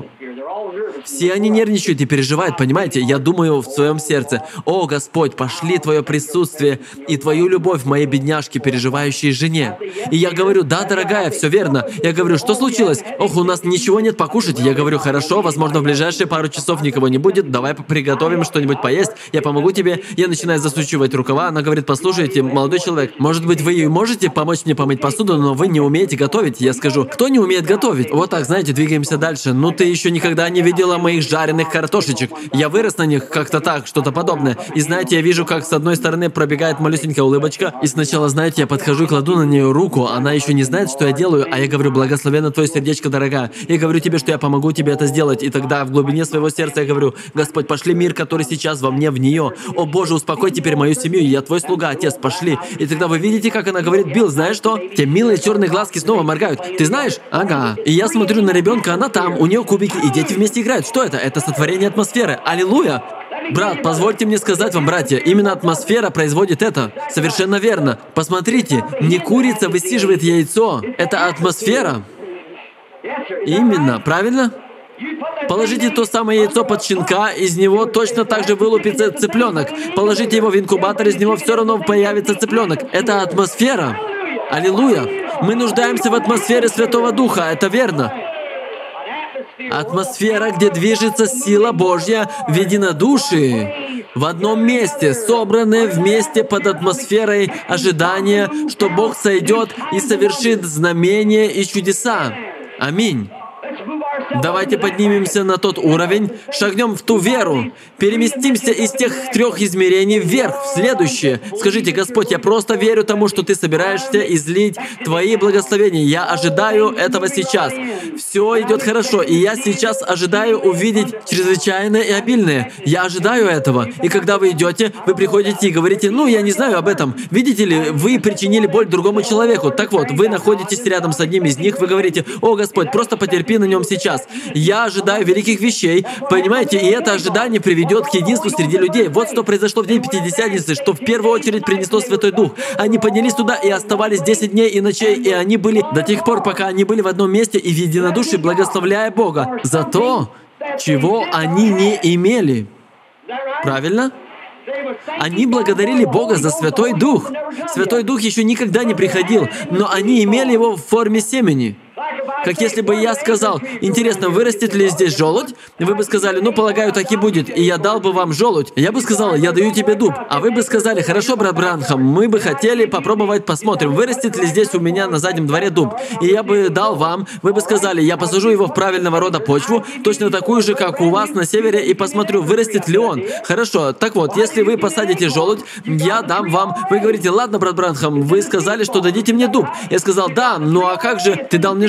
Все они нервничают и переживают, понимаете? Я думаю в своем сердце: «О, Господь, пошли Твое присутствие и Твою любовь моей бедняжке, переживающей жене». И я говорю: «Да, дорогая, все верно». Я говорю: «Что случилось?» «Ох, у нас ничего нет покушать». Я говорю: «Хорошо, возможно, в ближайшие пару часов никого не будет, давай приготовим что-нибудь поесть, я помогу тебе». Я начинаю засучивать рукава, она говорит: «Послушайте, молодой человек, может быть, вы и можете помочь мне помыть посуду, но вы не умеете готовить». Я скажу: «Кто не умеет готовить?» Вот так, знаете, двигаемся дальше. «Ну, ты еще никогда не видела моих жареных картошечек. Я вырос на них как-то так, что-то подобное. И знаете, я вижу, как с одной стороны пробегает малюсенькая улыбочка, и сначала, знаете, я подхожу и кладу на нее руку, она еще не знает, что я делаю, а я говорю: «Благословенно твое сердечко, дорогая». Я говорю тебе, что я помогу тебе это сделать. И тогда в глубине своего сердца я говорю: «Господь, пошли мир, который сейчас во мне, в нее. О Боже, успокой теперь мою семью, я твой слуга, Отец, пошли». И тогда вы видите, как она говорит: «Билл, знаешь что? Те милые черные глазки снова моргают. Ты знаешь?» «Ага». И я смотрю на ребенка, она там, у нее кубики, и дети вместе играют. Что это? Это сотворение атмосферы. Аллилуйя! Брат, позвольте мне сказать вам, братья, именно атмосфера производит это. Совершенно верно. Посмотрите, не курица высиживает яйцо. Это атмосфера. Именно, правильно? Положите то самое яйцо под щенка, из него точно так же вылупится цыпленок. Положите его в инкубатор, из него все равно появится цыпленок. Это атмосфера. Аллилуйя! Мы нуждаемся в атмосфере Святого Духа, это верно. Атмосфера, где движется сила Божья в единодушии, в одном месте, собранные вместе под атмосферой ожидания, что Бог сойдет и совершит знамения и чудеса. Аминь. Давайте поднимемся на тот уровень, шагнем в ту веру, переместимся из тех трех измерений вверх, в следующее. Скажите: «Господь, я просто верю тому, что Ты собираешься излить Твои благословения. Я ожидаю этого сейчас. Все идет хорошо, и я сейчас ожидаю увидеть чрезвычайное и обильное. Я ожидаю этого». И когда вы идете, вы приходите и говорите: «Ну, я не знаю об этом». Видите ли, вы причинили боль другому человеку. Так вот, вы находитесь рядом с одним из них, вы говорите: «О, Господь, просто потерпи на нем сейчас. Я ожидаю великих вещей». Понимаете, и это ожидание приведет к единству среди людей. Вот что произошло в день Пятидесятницы, что в первую очередь принесло Святой Дух. Они поднялись туда и оставались десять дней и ночей, и они были до тех пор, пока они были в одном месте и в единодушии, благословляя Бога за то, чего они не имели. Правильно? Они благодарили Бога за Святой Дух. Святой Дух еще никогда не приходил, но они имели его в форме семени. Как если бы я сказал: «Интересно, вырастет ли здесь желудь?» Вы бы сказали: «Ну, полагаю, так и будет». И я дал бы вам желудь. Я бы сказал: «Я даю тебе дуб». А вы бы сказали: «Хорошо, брат Бранхам, мы бы хотели попробовать, посмотрим, вырастет ли здесь у меня на заднем дворе дуб». И я бы дал вам, вы бы сказали: «Я посажу его в правильного рода почву, точно такую же, как у вас на севере, и посмотрю, вырастет ли он». Хорошо, так вот, если вы посадите желудь, я дам вам. Вы говорите: «Ладно, брат Бранхам, вы сказали, что дадите мне дуб». Я сказал: «Да, ну а как же ты дал мне желудь?»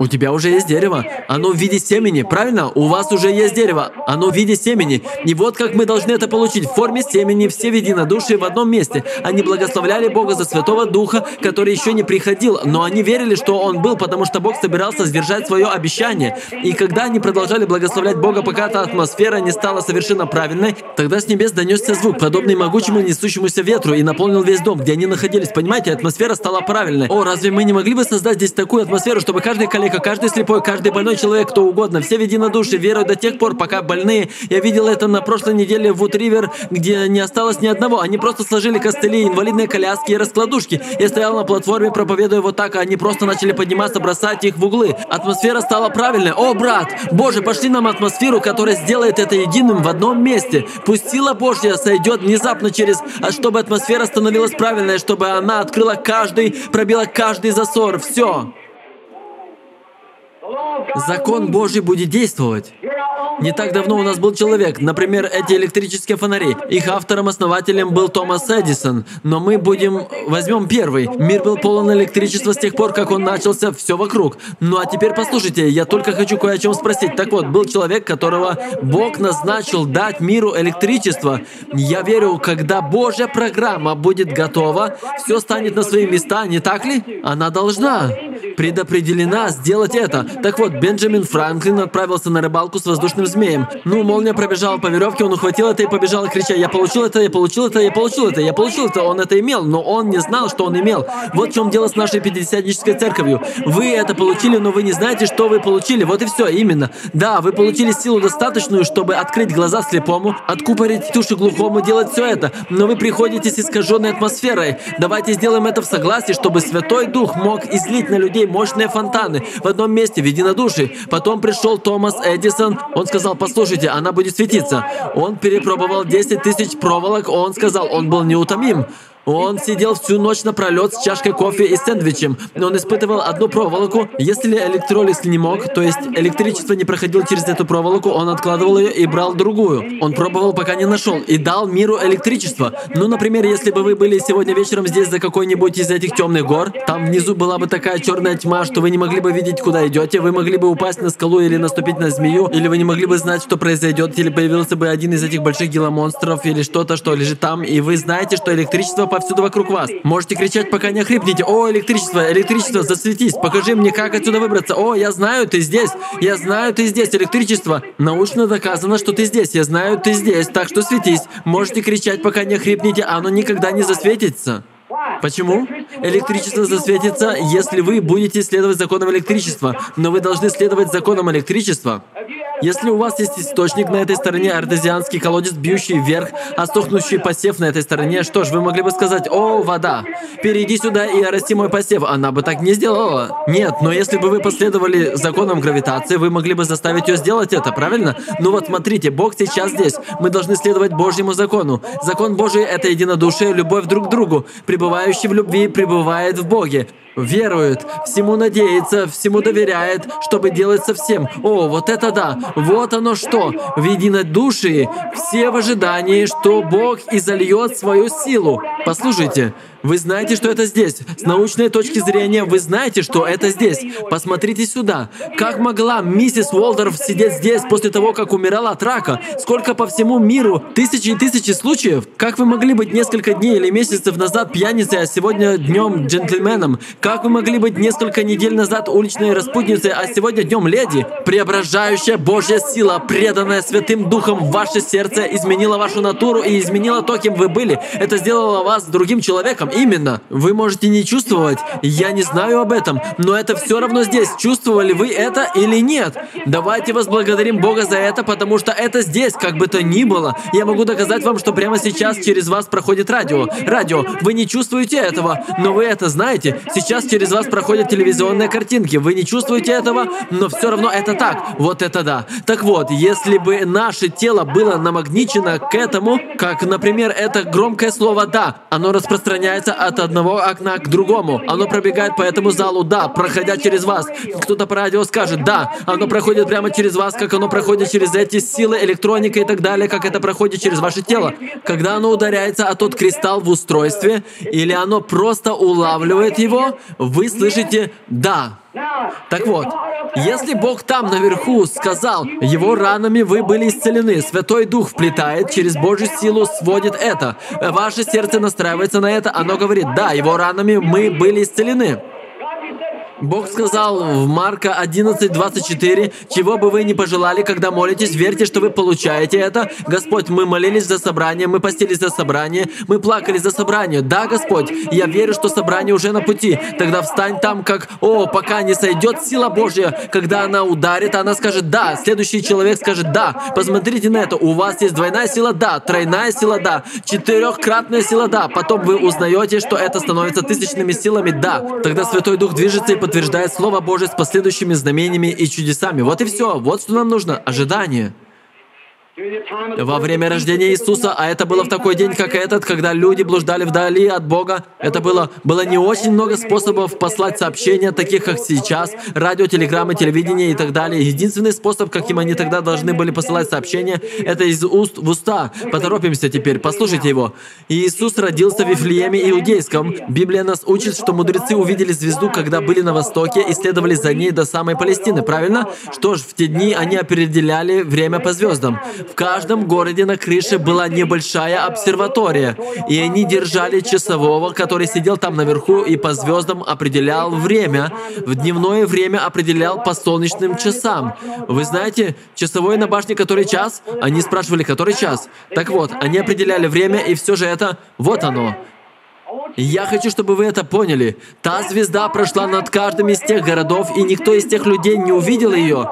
У тебя уже есть дерево. Оно в виде семени, правильно? У вас уже есть дерево. Оно в виде семени. И вот как мы должны это получить. В форме семени все в единодушии в одном месте. Они благословляли Бога за Святого Духа, который еще не приходил, но они верили, что Он был, потому что Бог собирался сдержать свое обещание. И когда они продолжали благословлять Бога, пока эта атмосфера не стала совершенно правильной, тогда с небес донесся звук, подобный могучему несущемуся ветру, и наполнил весь дом, где они находились. Понимаете, атмосфера стала правильной. О, разве мы не могли бы создать здесь такую атмосферу, чтобы каждый калека, каждый слепой, каждый больной человек, кто угодно, все в единодушии веруют до тех пор, пока больные. Я видел это на прошлой неделе в Вуд-Ривер, где не осталось ни одного. Они просто сложили костыли, инвалидные коляски и раскладушки. Я стоял на платформе, проповедуя вот так, а они просто начали подниматься, бросать их в углы. Атмосфера стала правильной. О, брат! Боже, пошли нам атмосферу, которая сделает это единым в одном месте. Пусть сила Божья сойдет внезапно через... А чтобы атмосфера становилась правильной, чтобы она открыла каждый, пробила каждый засор. Все. Закон Божий будет действовать. Не так давно у нас был человек, например, эти электрические фонари. Их автором-основателем был Томас Эдисон. Но мы будем... Возьмем первый. Мир был полон электричества с тех пор, как он начался, все вокруг. Ну а теперь послушайте, я только хочу кое о чем спросить. Так вот, был человек, которого Бог назначил дать миру электричество. Я верю, когда Божья программа будет готова, все станет на свои места, не так ли? Она должна, предопределена сделать это. Так вот, Бенджамин Франклин отправился на рыбалку с воздушным змеем. Ну, молния пробежала по веревке, он ухватил это и побежал, крича: «Я получил это, я получил это, я получил это, я получил это». Он это имел, но он не знал, что он имел. Вот в чем дело с нашей пятидесятнической церковью. Вы это получили, но вы не знаете, что вы получили. Вот и все, именно. Да, вы получили силу достаточную, чтобы открыть глаза слепому, откупорить уши глухому, делать все это. Но вы приходите с искаженной атмосферой. Давайте сделаем это в согласии, чтобы Святой Дух мог излить на людей мощные фонтаны в одном месте, в единодушии. Потом пришел Томас Эдисон. Он сказал: «Послушайте, она будет светиться». Он перепробовал десять тысяч проволок. Он сказал, он был неутомим. Он сидел всю ночь напролет с чашкой кофе и сэндвичем, но он испытывал одну проволоку. Если электролиз не мог, то есть электричество не проходило через эту проволоку, он откладывал ее и брал другую. Он пробовал, пока не нашел, и дал миру электричество. Ну, например, если бы вы были сегодня вечером здесь за какой-нибудь из этих темных гор, там внизу была бы такая черная тьма, что вы не могли бы видеть, куда идете, вы могли бы упасть на скалу или наступить на змею, или вы не могли бы знать, что произойдет, или появился бы один из этих больших геломонстров, или что-то, что лежит там, и вы знаете, что электричество повсюду вокруг вас. Можете кричать, пока не охрипнете: «О, электричество, электричество, засветись, покажи мне, как отсюда выбраться. О, я знаю, ты здесь, я знаю, ты здесь, электричество. Научно доказано, что ты здесь, я знаю, ты здесь, так что светись». Можете кричать, пока не охрипнете, оно никогда не засветится. Почему? Электричество засветится, если вы будете следовать законам электричества, но вы должны следовать законам электричества. Если у вас есть источник на этой стороне, артезианский колодец, бьющий вверх, а сохнущий посев на этой стороне, что ж, вы могли бы сказать: «О, вода, перейди сюда и орости мой посев». Она бы так не сделала. Нет, но если бы вы последовали законам гравитации, вы могли бы заставить ее сделать это, правильно? Ну вот смотрите, Бог сейчас здесь. Мы должны следовать Божьему закону. Закон Божий — это единодушие, любовь друг к другу. Пребывающий в любви пребывает в Боге. Верует, всему надеется, всему доверяет, чтобы делать со всем. О, вот это да! Вот оно что! В единодушии все в ожидании, что Бог изольет свою силу. Послушайте, вы знаете, что это здесь. С научной точки зрения вы знаете, что это здесь. Посмотрите сюда. Как могла миссис Уолдорф сидеть здесь после того, как умирала от рака? Сколько по всему миру? Тысячи и тысячи случаев? Как вы могли быть несколько дней или месяцев назад пьяницей, а сегодня днем джентльменом? Как вы могли быть несколько недель назад уличной распутницей, а сегодня днем леди? Преображающая Божья сила, преданная Святым Духом в ваше сердце, изменила вашу натуру и изменила то, кем вы были. Это сделало вас другим человеком. Именно. Вы можете не чувствовать. Я не знаю об этом, но это все равно здесь. Чувствовали вы это или нет? Давайте возблагодарим Бога за это, потому что это здесь, как бы то ни было. Я могу доказать вам, что прямо сейчас через вас проходит радио. Радио. Вы не чувствуете этого, но вы это знаете. Сейчас через вас проходят телевизионные картинки. Вы не чувствуете этого, но все равно это так. Вот это да. Так вот, если бы наше тело было намагничено к этому, как, например, это громкое слово «да», оно распространяется от одного окна к другому. Оно пробегает по этому залу, да, проходя через вас. Кто-то по радио скажет: да, оно проходит прямо через вас, как оно проходит через эти силы, электроника и так далее, как это проходит через ваше тело. Когда оно ударяется о тот кристалл в устройстве, или оно просто улавливает его, вы слышите «да». Так вот, Если Бог там наверху сказал, Его ранами вы были исцелены, Святой Дух вплетает, через Божью силу сводит это, ваше сердце настраивается на это, оно говорит, да, Его ранами мы были исцелены. Бог сказал в Марка одиннадцать двадцать четыре, «Чего бы вы ни пожелали, когда молитесь, верьте, что вы получаете это. Господь, мы молились за собрание, мы постились за собрание, мы плакали за собрание. Да, Господь, я верю, что собрание уже на пути. Тогда встань там, как, о, пока не сойдет сила Божья. Когда она ударит, она скажет «да». Следующий человек скажет «да». Посмотрите на это. У вас есть двойная сила «да», тройная сила «да», четырехкратная сила «да». Потом вы узнаете, что это становится тысячными силами «да». Тогда Святой Дух движется и подтверждает Слово Божие с последующими знамениями и чудесами. Вот и все. Вот что нам нужно. Ожидание. Во время рождения Иисуса, а это было в такой день, как этот, когда люди блуждали вдали от Бога, это было, было не очень много способов послать сообщения, таких как сейчас, радио, телеграммы, телевидение и так далее. Единственный способ, каким они тогда должны были посылать сообщения, это из уст в уста. Поторопимся теперь, послушайте его. Иисус родился в Вифлееме Иудейском. Библия нас учит, что мудрецы увидели звезду, когда были на востоке и следовали за ней до самой Палестины, правильно? Что ж, в те дни они определяли время по звездам. В каждом городе на крыше была небольшая обсерватория, и они держали часового, который сидел там наверху и по звездам определял время. В дневное время определял по солнечным часам. Вы знаете, часовой на башне который час? Они спрашивали, который час. Так вот, они определяли время, и все же это... Вот оно. Я хочу, чтобы вы это поняли. Та звезда прошла над каждым из тех городов, и никто из тех людей не увидел ее.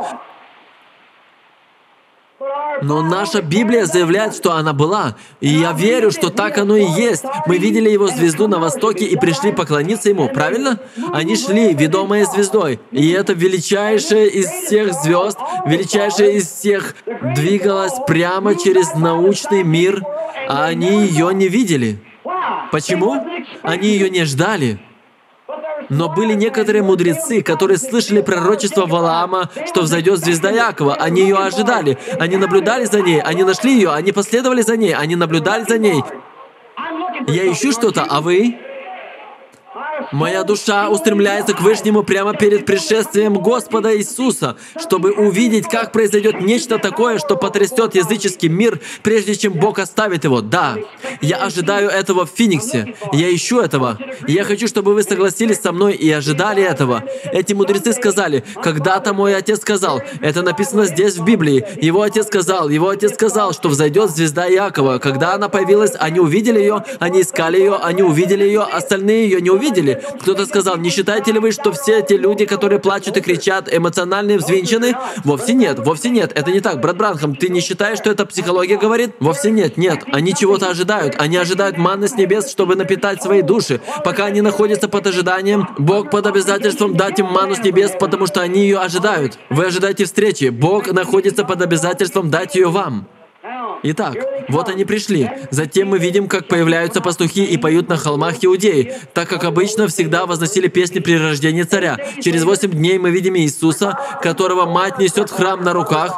Но наша Библия заявляет, что она была. И я верю, что так оно и есть. Мы видели его звезду на востоке и пришли поклониться ему, правильно? Они шли, ведомые звездой. И это величайшая из всех звезд, величайшая из всех, двигалась прямо через научный мир, а они ее не видели. Почему? Они ее не ждали. Но были некоторые мудрецы, которые слышали пророчество Валаама, что взойдет звезда Якова. Они ее ожидали. Они наблюдали за ней. Они нашли ее. Они последовали за ней. Они наблюдали за ней. Я ищу что-то, а вы? Моя душа устремляется к Вышнему прямо перед пришествием Господа Иисуса, чтобы увидеть, как произойдет нечто такое, что потрясет языческий мир, прежде чем Бог оставит его. Да, я ожидаю этого в Фениксе. Я ищу этого. И я хочу, чтобы вы согласились со мной и ожидали этого. Эти мудрецы сказали, когда-то мой отец сказал, это написано здесь в Библии, его отец сказал, его отец сказал, что взойдет звезда Иакова. Когда она появилась, они увидели ее, они искали ее, они увидели ее, остальные ее не увидели. Кто-то сказал, не считаете ли вы, что все эти люди, которые плачут и кричат, эмоционально взвинчены? Вовсе нет, вовсе нет. Это не так. Брат Бранхам, ты не считаешь, что это психология говорит? Вовсе нет, нет. Они чего-то ожидают. Они ожидают манны с небес, чтобы напитать свои души. Пока они находятся под ожиданием, Бог под обязательством дать им манну с небес, потому что они ее ожидают. Вы ожидаете встречи. Бог находится под обязательством дать ее вам. Итак, вот они пришли. Затем мы видим, как появляются пастухи и поют на холмах Иудеи, так как обычно всегда возносили песни при рождении царя. Через восемь дней мы видим Иисуса, которого мать несет в храм на руках.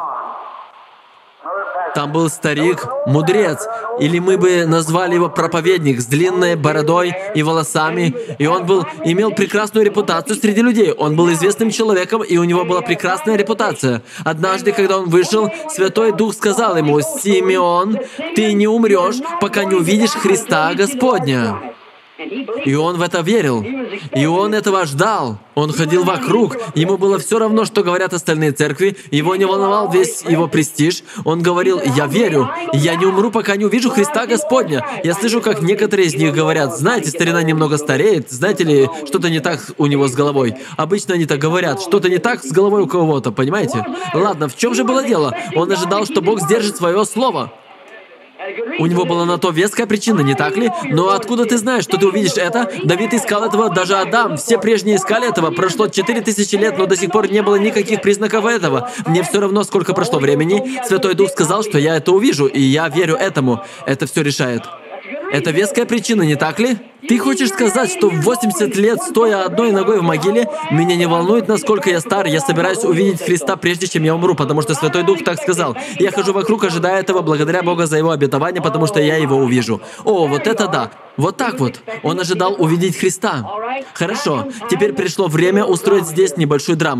Там был старик, мудрец, или мы бы назвали его проповедник с длинной бородой и волосами, и он был, имел прекрасную репутацию среди людей. Он был известным человеком, и у него была прекрасная репутация. Однажды, когда он вышел, Святой Дух сказал ему, «Симеон, ты не умрешь, пока не увидишь Христа Господня». И он в это верил. И он этого ждал. Он ходил вокруг. Ему было все равно, что говорят остальные церкви. Его не волновал весь его престиж. Он говорил, я верю. Я не умру, пока не увижу Христа Господня. Я слышу, как некоторые из них говорят, знаете, старина немного стареет. Знаете ли, что-то не так у него с головой. Обычно они так говорят. Что-то не так с головой у кого-то, понимаете? Ладно, в чем же было дело? Он ожидал, что Бог сдержит свое слово. У него была на то веская причина, не так ли? Но откуда ты знаешь, что ты увидишь это? Давид искал этого, даже Адам. Все прежние искали этого. Прошло четыре тысячи лет, но до сих пор не было никаких признаков этого. Мне все равно, сколько прошло времени. Святой Дух сказал, что я это увижу, и я верю этому. Это все решает. Это веская причина, не так ли? Ты хочешь сказать, что в восемьдесят лет, стоя одной ногой в могиле, меня не волнует, насколько я стар, я собираюсь увидеть Христа, прежде чем я умру, потому что Святой Дух так сказал. Я хожу вокруг, ожидая этого, благодаря Богу за Его обетование, потому что я Его увижу. О, вот это да! Вот так вот. Он ожидал увидеть Христа. Хорошо. Теперь пришло время устроить здесь небольшую драму.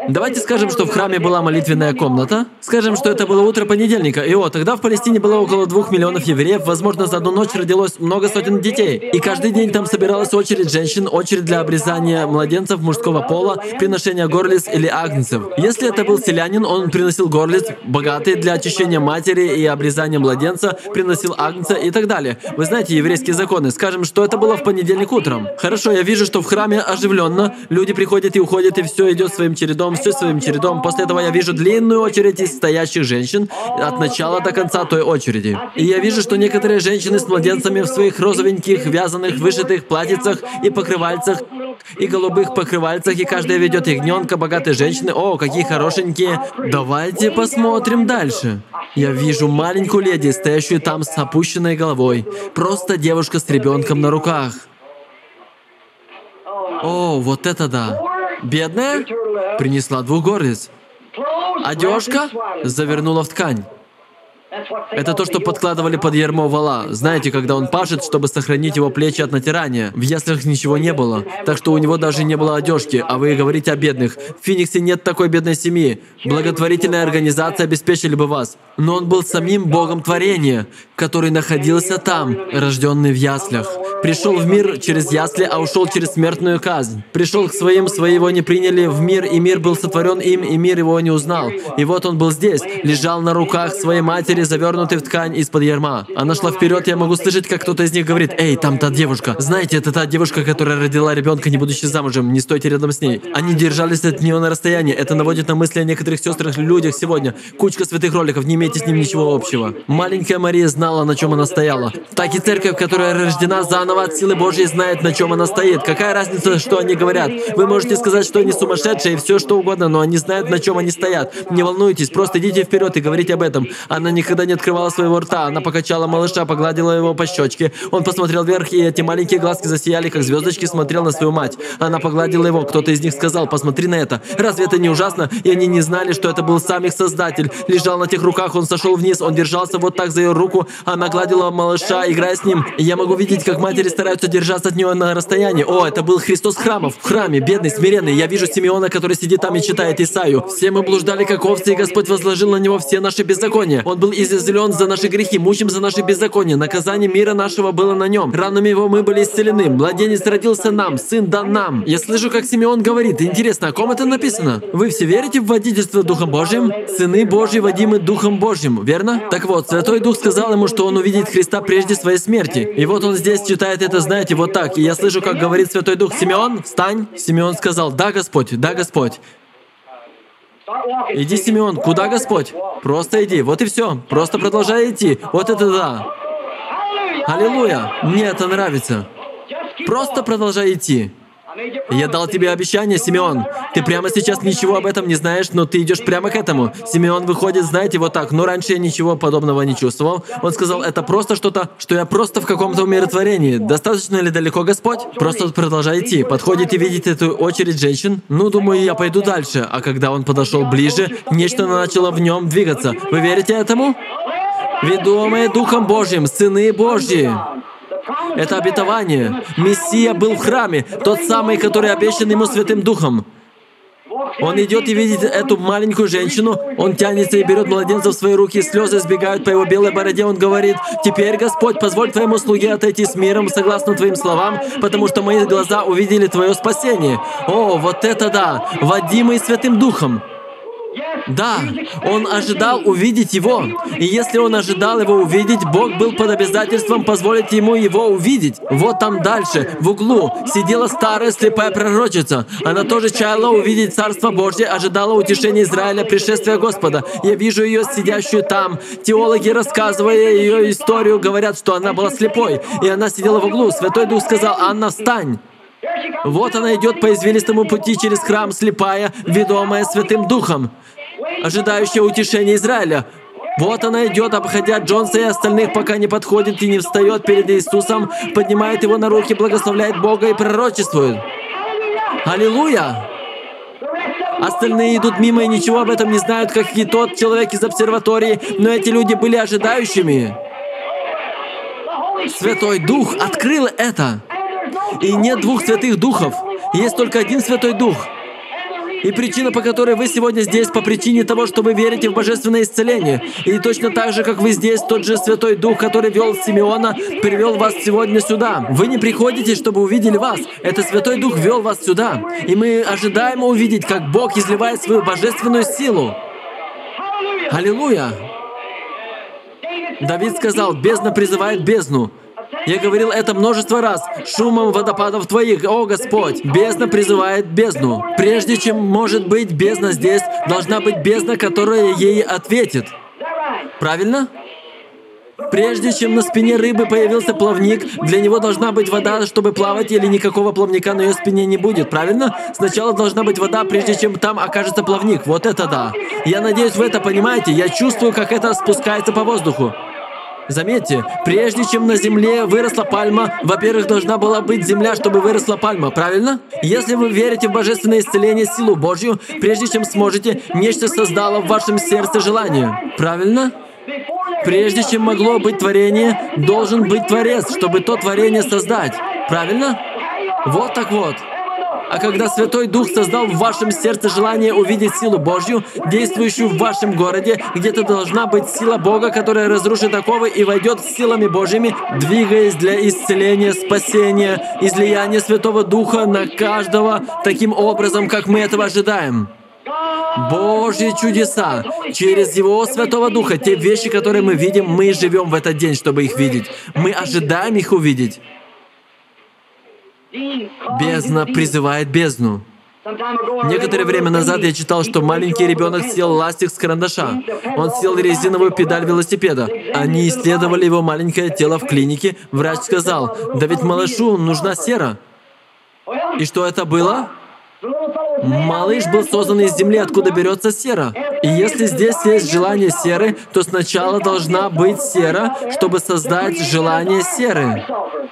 Давайте скажем, что в храме была молитвенная комната. Скажем, что это было утро понедельника. И о, тогда в Палестине было около двух миллионов евреев. Возможно, за одну ночь родилось много сотен детей. И каждый день там собиралась очередь женщин, очередь для обрезания младенцев мужского пола, приношения горлиц или агнцев. Если это был селянин, он приносил горлиц, богатый для очищения матери и обрезания младенца, приносил агнца и так далее. Вы знаете еврейские законы. Скажем, что это было в понедельник утром. Хорошо, я вижу, что в храме оживленно. Люди приходят и уходят, и все идет своим чередом, все своим чередом. После этого я вижу длинную очередь из стоящих женщин от начала до конца той очереди. И я вижу, что некоторые женщины с младенцами в своих розовеньких, вязаных, вышитых платьицах и покрывальцах, и голубых покрывальцах, и каждая ведет ягненка, богатые женщины. О, какие хорошенькие. Давайте посмотрим дальше. Я вижу маленькую леди, стоящую там с опущенной головой. Просто девушка с ребенком на руках. О, вот это да. Бедная принесла двух горлиц. Одежка завернула в ткань. Это то, что подкладывали под ярмо вола. Знаете, когда он пашет, чтобы сохранить его плечи от натирания. В яслях ничего не было, так что у него даже не было одежки. А вы говорите о бедных. В Фениксе нет такой бедной семьи. Благотворительная организация обеспечили бы вас. Но он был самим Богом творения, который находился там, рожденный в яслях. Пришел в мир через ясли, а ушел через смертную казнь. Пришел к своим, свои его не приняли в мир, и мир был сотворен им, и мир его не узнал. И вот он был здесь, лежал на руках своей матери, завернутый в ткань из-под ярма. Она шла вперед, я могу слышать, как кто-то из них говорит: «Эй, там та девушка. Знаете, это та девушка, которая родила ребенка, не будучи замужем. Не стойте рядом с ней». Они держались от нее на расстоянии. Это наводит на мысли о некоторых сестрах людях сегодня. Кучка святых роликов, не имейте с ним ничего общего. Маленькая Мария знала, на чем она стояла. Так и церковь, которая рождена заново от силы Божьей, знает, на чем она стоит. Какая разница, что они говорят? Вы можете сказать, что они сумасшедшие и все что угодно, но они знают, на чем они стоят. Не волнуйтесь, просто идите вперед и говорите об этом. Она никогда не открывала своего рта. Она покачала малыша, погладила его по щечке. Он посмотрел вверх, и эти маленькие глазки засияли, как звездочки, смотрел на свою мать. Она погладила его. Кто-то из них сказал: «Посмотри на это. Разве это не ужасно?» И они не знали, что это был сам их Создатель. Лежал на тех руках, он сошел вниз, он держался вот так за ее руку. Она гладила малыша, играя с ним. И я могу видеть, как матери стараются держаться от нее на расстоянии. О, это был Христос храмов. В храме, бедный, смиренный. Я вижу Симеона, который сидит там и читает Исаию. «Все мы блуждали, как овцы, и Господь возложил на него все наши беззакония. Он был изъязвлен за наши грехи, мучим за наши беззакония. Наказание мира нашего было на нем. Ранами его мы были исцелены. Младенец родился нам, сын дан нам». Я слышу, как Симеон говорит. Интересно, о ком это написано? Вы все верите в водительство Духом Божьим? Сыны Божьи водимы Духом Божьим, верно? Так вот, Святой Дух сказал ему, что он увидит Христа прежде своей смерти. И вот он здесь читает это, знаете, вот так. И я слышу, как говорит Святой Дух: «Симеон, встань». Симеон сказал: «Да, Господь, да, Господь». Иди, Симеон. Куда, Господь? Просто иди. Вот и все. Просто продолжай идти. Вот это да. Аллилуйя. Мне это нравится. Просто продолжай идти. Я дал тебе обещание, Симеон. Ты прямо сейчас ничего об этом не знаешь, но ты идешь прямо к этому. Симеон выходит, знаете, вот так. Но раньше я ничего подобного не чувствовал. Он сказал: «Это просто что-то, что я просто в каком-то умиротворении. Достаточно ли далеко, Господь? Просто продолжай идти». Подходит и видит эту очередь женщин. Ну, думаю, я пойду дальше. А когда он подошел ближе, нечто начало в нем двигаться. Вы верите этому? Ведомые Духом Божьим, сыны Божьи. Это обетование. Мессия был в храме, тот самый, который обещан ему Святым Духом. Он идет и видит эту маленькую женщину, он тянется и берет младенца в свои руки, слезы сбегают по его белой бороде, он говорит: «Теперь, Господь, позволь Твоему слуге отойти с миром, согласно Твоим словам, потому что мои глаза увидели Твое спасение». О, вот это да! Водимый Святым Духом. Да, он ожидал увидеть его. И если он ожидал его увидеть, Бог был под обязательством позволить ему его увидеть. Вот там дальше, в углу, сидела старая слепая пророчица. Она тоже чаяла увидеть Царство Божье, ожидала утешения Израиля, пришествия Господа. Я вижу ее сидящую там. Теологи, рассказывая ее историю, говорят, что она была слепой. И она сидела в углу. Святой Дух сказал: «Анна, встань!» Вот она идет по извилистому пути через храм, слепая, ведомая Святым Духом, ожидающая утешения Израиля. Вот она идет, обходя Джонса и остальных, пока не подходит и не встает перед Иисусом, поднимает его на руки, благословляет Бога и пророчествует. Аллилуйя! Остальные идут мимо и ничего об этом не знают, как и тот человек из обсерватории, но эти люди были ожидающими. Святой Дух открыл это. И нет двух святых духов. Есть только один Святой Дух. И причина, по которой вы сегодня здесь, по причине того, что вы верите в божественное исцеление. И точно так же, как вы здесь, тот же Святой Дух, который вел Симеона, привел вас сегодня сюда. Вы не приходите, чтобы увидели вас. Это Святой Дух вел вас сюда. И мы ожидаем увидеть, как Бог изливает свою божественную силу. Аллилуйя! Давид сказал: «Бездна призывает бездну». Я говорил это множество раз. Шумом водопадов Твоих, о Господь, бездна призывает бездну. Прежде чем может быть бездна здесь, должна быть бездна, которая ей ответит. Правильно? Прежде чем на спине рыбы появился плавник, для него должна быть вода, чтобы плавать, или никакого плавника на ее спине не будет, правильно? Сначала должна быть вода, прежде чем там окажется плавник. Вот это да. Я надеюсь, вы это понимаете. Я чувствую, как это спускается по воздуху. Заметьте, прежде чем на земле выросла пальма, во-первых, должна была быть земля, чтобы выросла пальма, правильно? Если вы верите в божественное исцеление, силу Божью, прежде чем сможете, нечто создало в вашем сердце желание, правильно? Прежде чем могло быть творение, должен быть Творец, чтобы то творение создать, правильно? Вот так вот. А когда Святой Дух создал в вашем сердце желание увидеть силу Божью, действующую в вашем городе, где-то должна быть сила Бога, которая разрушит оковы и войдет с силами Божьими, двигаясь для исцеления, спасения, излияния Святого Духа на каждого таким образом, как мы этого ожидаем. Божьи чудеса через Его Святого Духа, те вещи, которые мы видим, мы живем в этот день, чтобы их видеть. Мы ожидаем их увидеть. Бездна призывает бездну. Некоторое время назад я читал, что маленький ребенок съел ластик с карандаша. Он съел резиновую педаль велосипеда. Они исследовали его маленькое тело в клинике. Врач сказал: «Да ведь малышу нужна сера». И что это было? Малыш был создан из земли, откуда берется сера. И если здесь есть желание серы, то сначала должна быть сера, чтобы создать желание серы.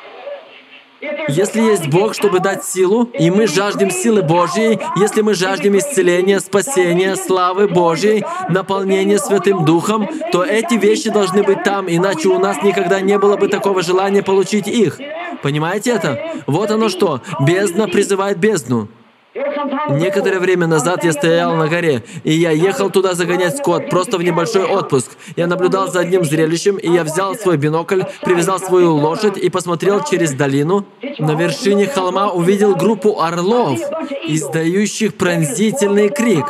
Если есть Бог, чтобы дать силу, и мы жаждем силы Божьей, если мы жаждем исцеления, спасения, славы Божьей, наполнения Святым Духом, то эти вещи должны быть там, иначе у нас никогда не было бы такого желания получить их. Понимаете это? Вот оно что. Бездна призывает бездну. Некоторое время назад я стоял на горе, и я ехал туда загонять скот, просто в небольшой отпуск. Я наблюдал за одним зрелищем, и я взял свой бинокль, привязал свою лошадь и посмотрел через долину. На вершине холма увидел группу орлов, издающих пронзительный крик.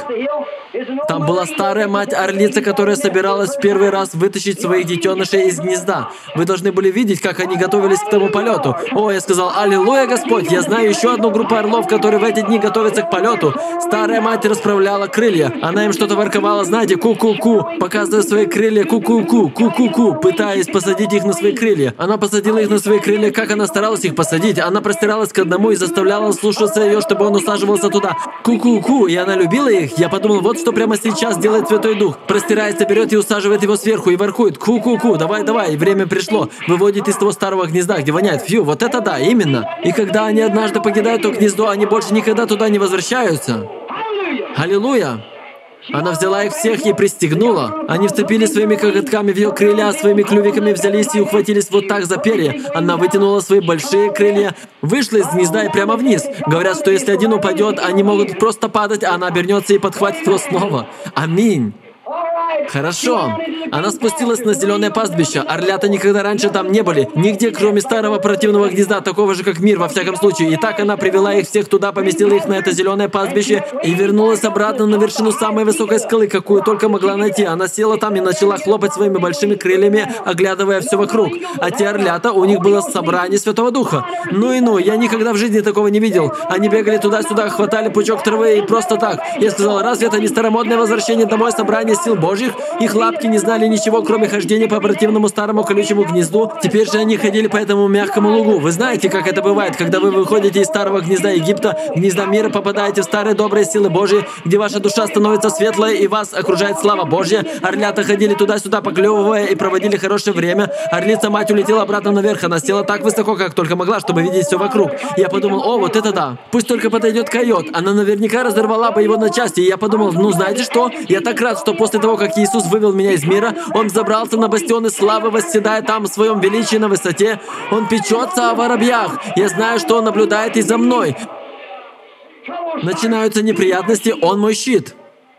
Там была старая мать-орлица, которая собиралась в первый раз вытащить своих детенышей из гнезда. Вы должны были видеть, как они готовились к тому полету. О, я сказал: «Аллилуйя, Господь! Я знаю еще одну группу орлов, которые в эти дни готовятся к полету». Старая мать расправляла крылья. Она им что-то ворковала, знаете, ку-ку-ку, показывая свои крылья, ку-ку-ку, ку-ку-ку, пытаясь посадить их на свои крылья. Она посадила их на свои крылья, как она старалась их посадить. Она простиралась к одному и заставляла слушаться ее, чтобы он усаживался туда. Ку-ку-ку, и она любила их. Я подумал, вот что прямо сейчас делает Святой Дух. Простирается, берет и усаживает его сверху и воркует. Ку-ку-ку, давай-давай, время пришло. Выводит из того старого гнезда, где воняет. Фью, вот это да, именно. И когда они однажды покидают то гнездо, они больше никогда туда не возвращаются. Аллилуйя! Она взяла их всех и пристегнула. Они вцепились своими коготками в ее крылья, своими клювиками взялись и ухватились вот так за перья. Она вытянула свои большие крылья, вышла из гнезда и прямо вниз. Говорят, что если один упадет, они могут просто падать, а она обернется и подхватит его снова. Аминь. Хорошо. Она спустилась на зеленое пастбище. Орлята никогда раньше там не были. Нигде, кроме старого противного гнезда, такого же, как мир, во всяком случае. И так она привела их всех туда, поместила их на это зеленое пастбище и вернулась обратно на вершину самой высокой скалы, какую только могла найти. Она села там и начала хлопать своими большими крыльями, оглядывая все вокруг. А те орлята, у них было собрание Святого Духа. Ну и ну, я никогда в жизни такого не видел. Они бегали туда-сюда, хватали пучок травы и просто так. Я сказал: разве это не старомодное возвращение домой, собрание сил Божьих? Их лапки не знали ничего, кроме хождения по противному старому колючему гнезду. Теперь же они ходили по этому мягкому лугу. Вы знаете, как это бывает, когда вы выходите из старого гнезда Египта, гнезда мира, попадаете в старые добрые силы Божьи, где ваша душа становится светлой и вас окружает слава Божья. Орлята ходили туда-сюда, поклевывая, и проводили хорошее время. Орлица-мать улетела обратно наверх. Она села так высоко, как только могла, чтобы видеть все вокруг. Я подумал: о, вот это да. Пусть только подойдет койот. Она наверняка разорвала бы его на части. И я подумал: ну знаете что? Я так рад, что после того, как Иисус вывел меня из мира, Он забрался на бастионы славы, восседая там в своем величии на высоте. Он печется о воробьях. Я знаю, что Он наблюдает и за мной. Начинаются неприятности, Он мой щит.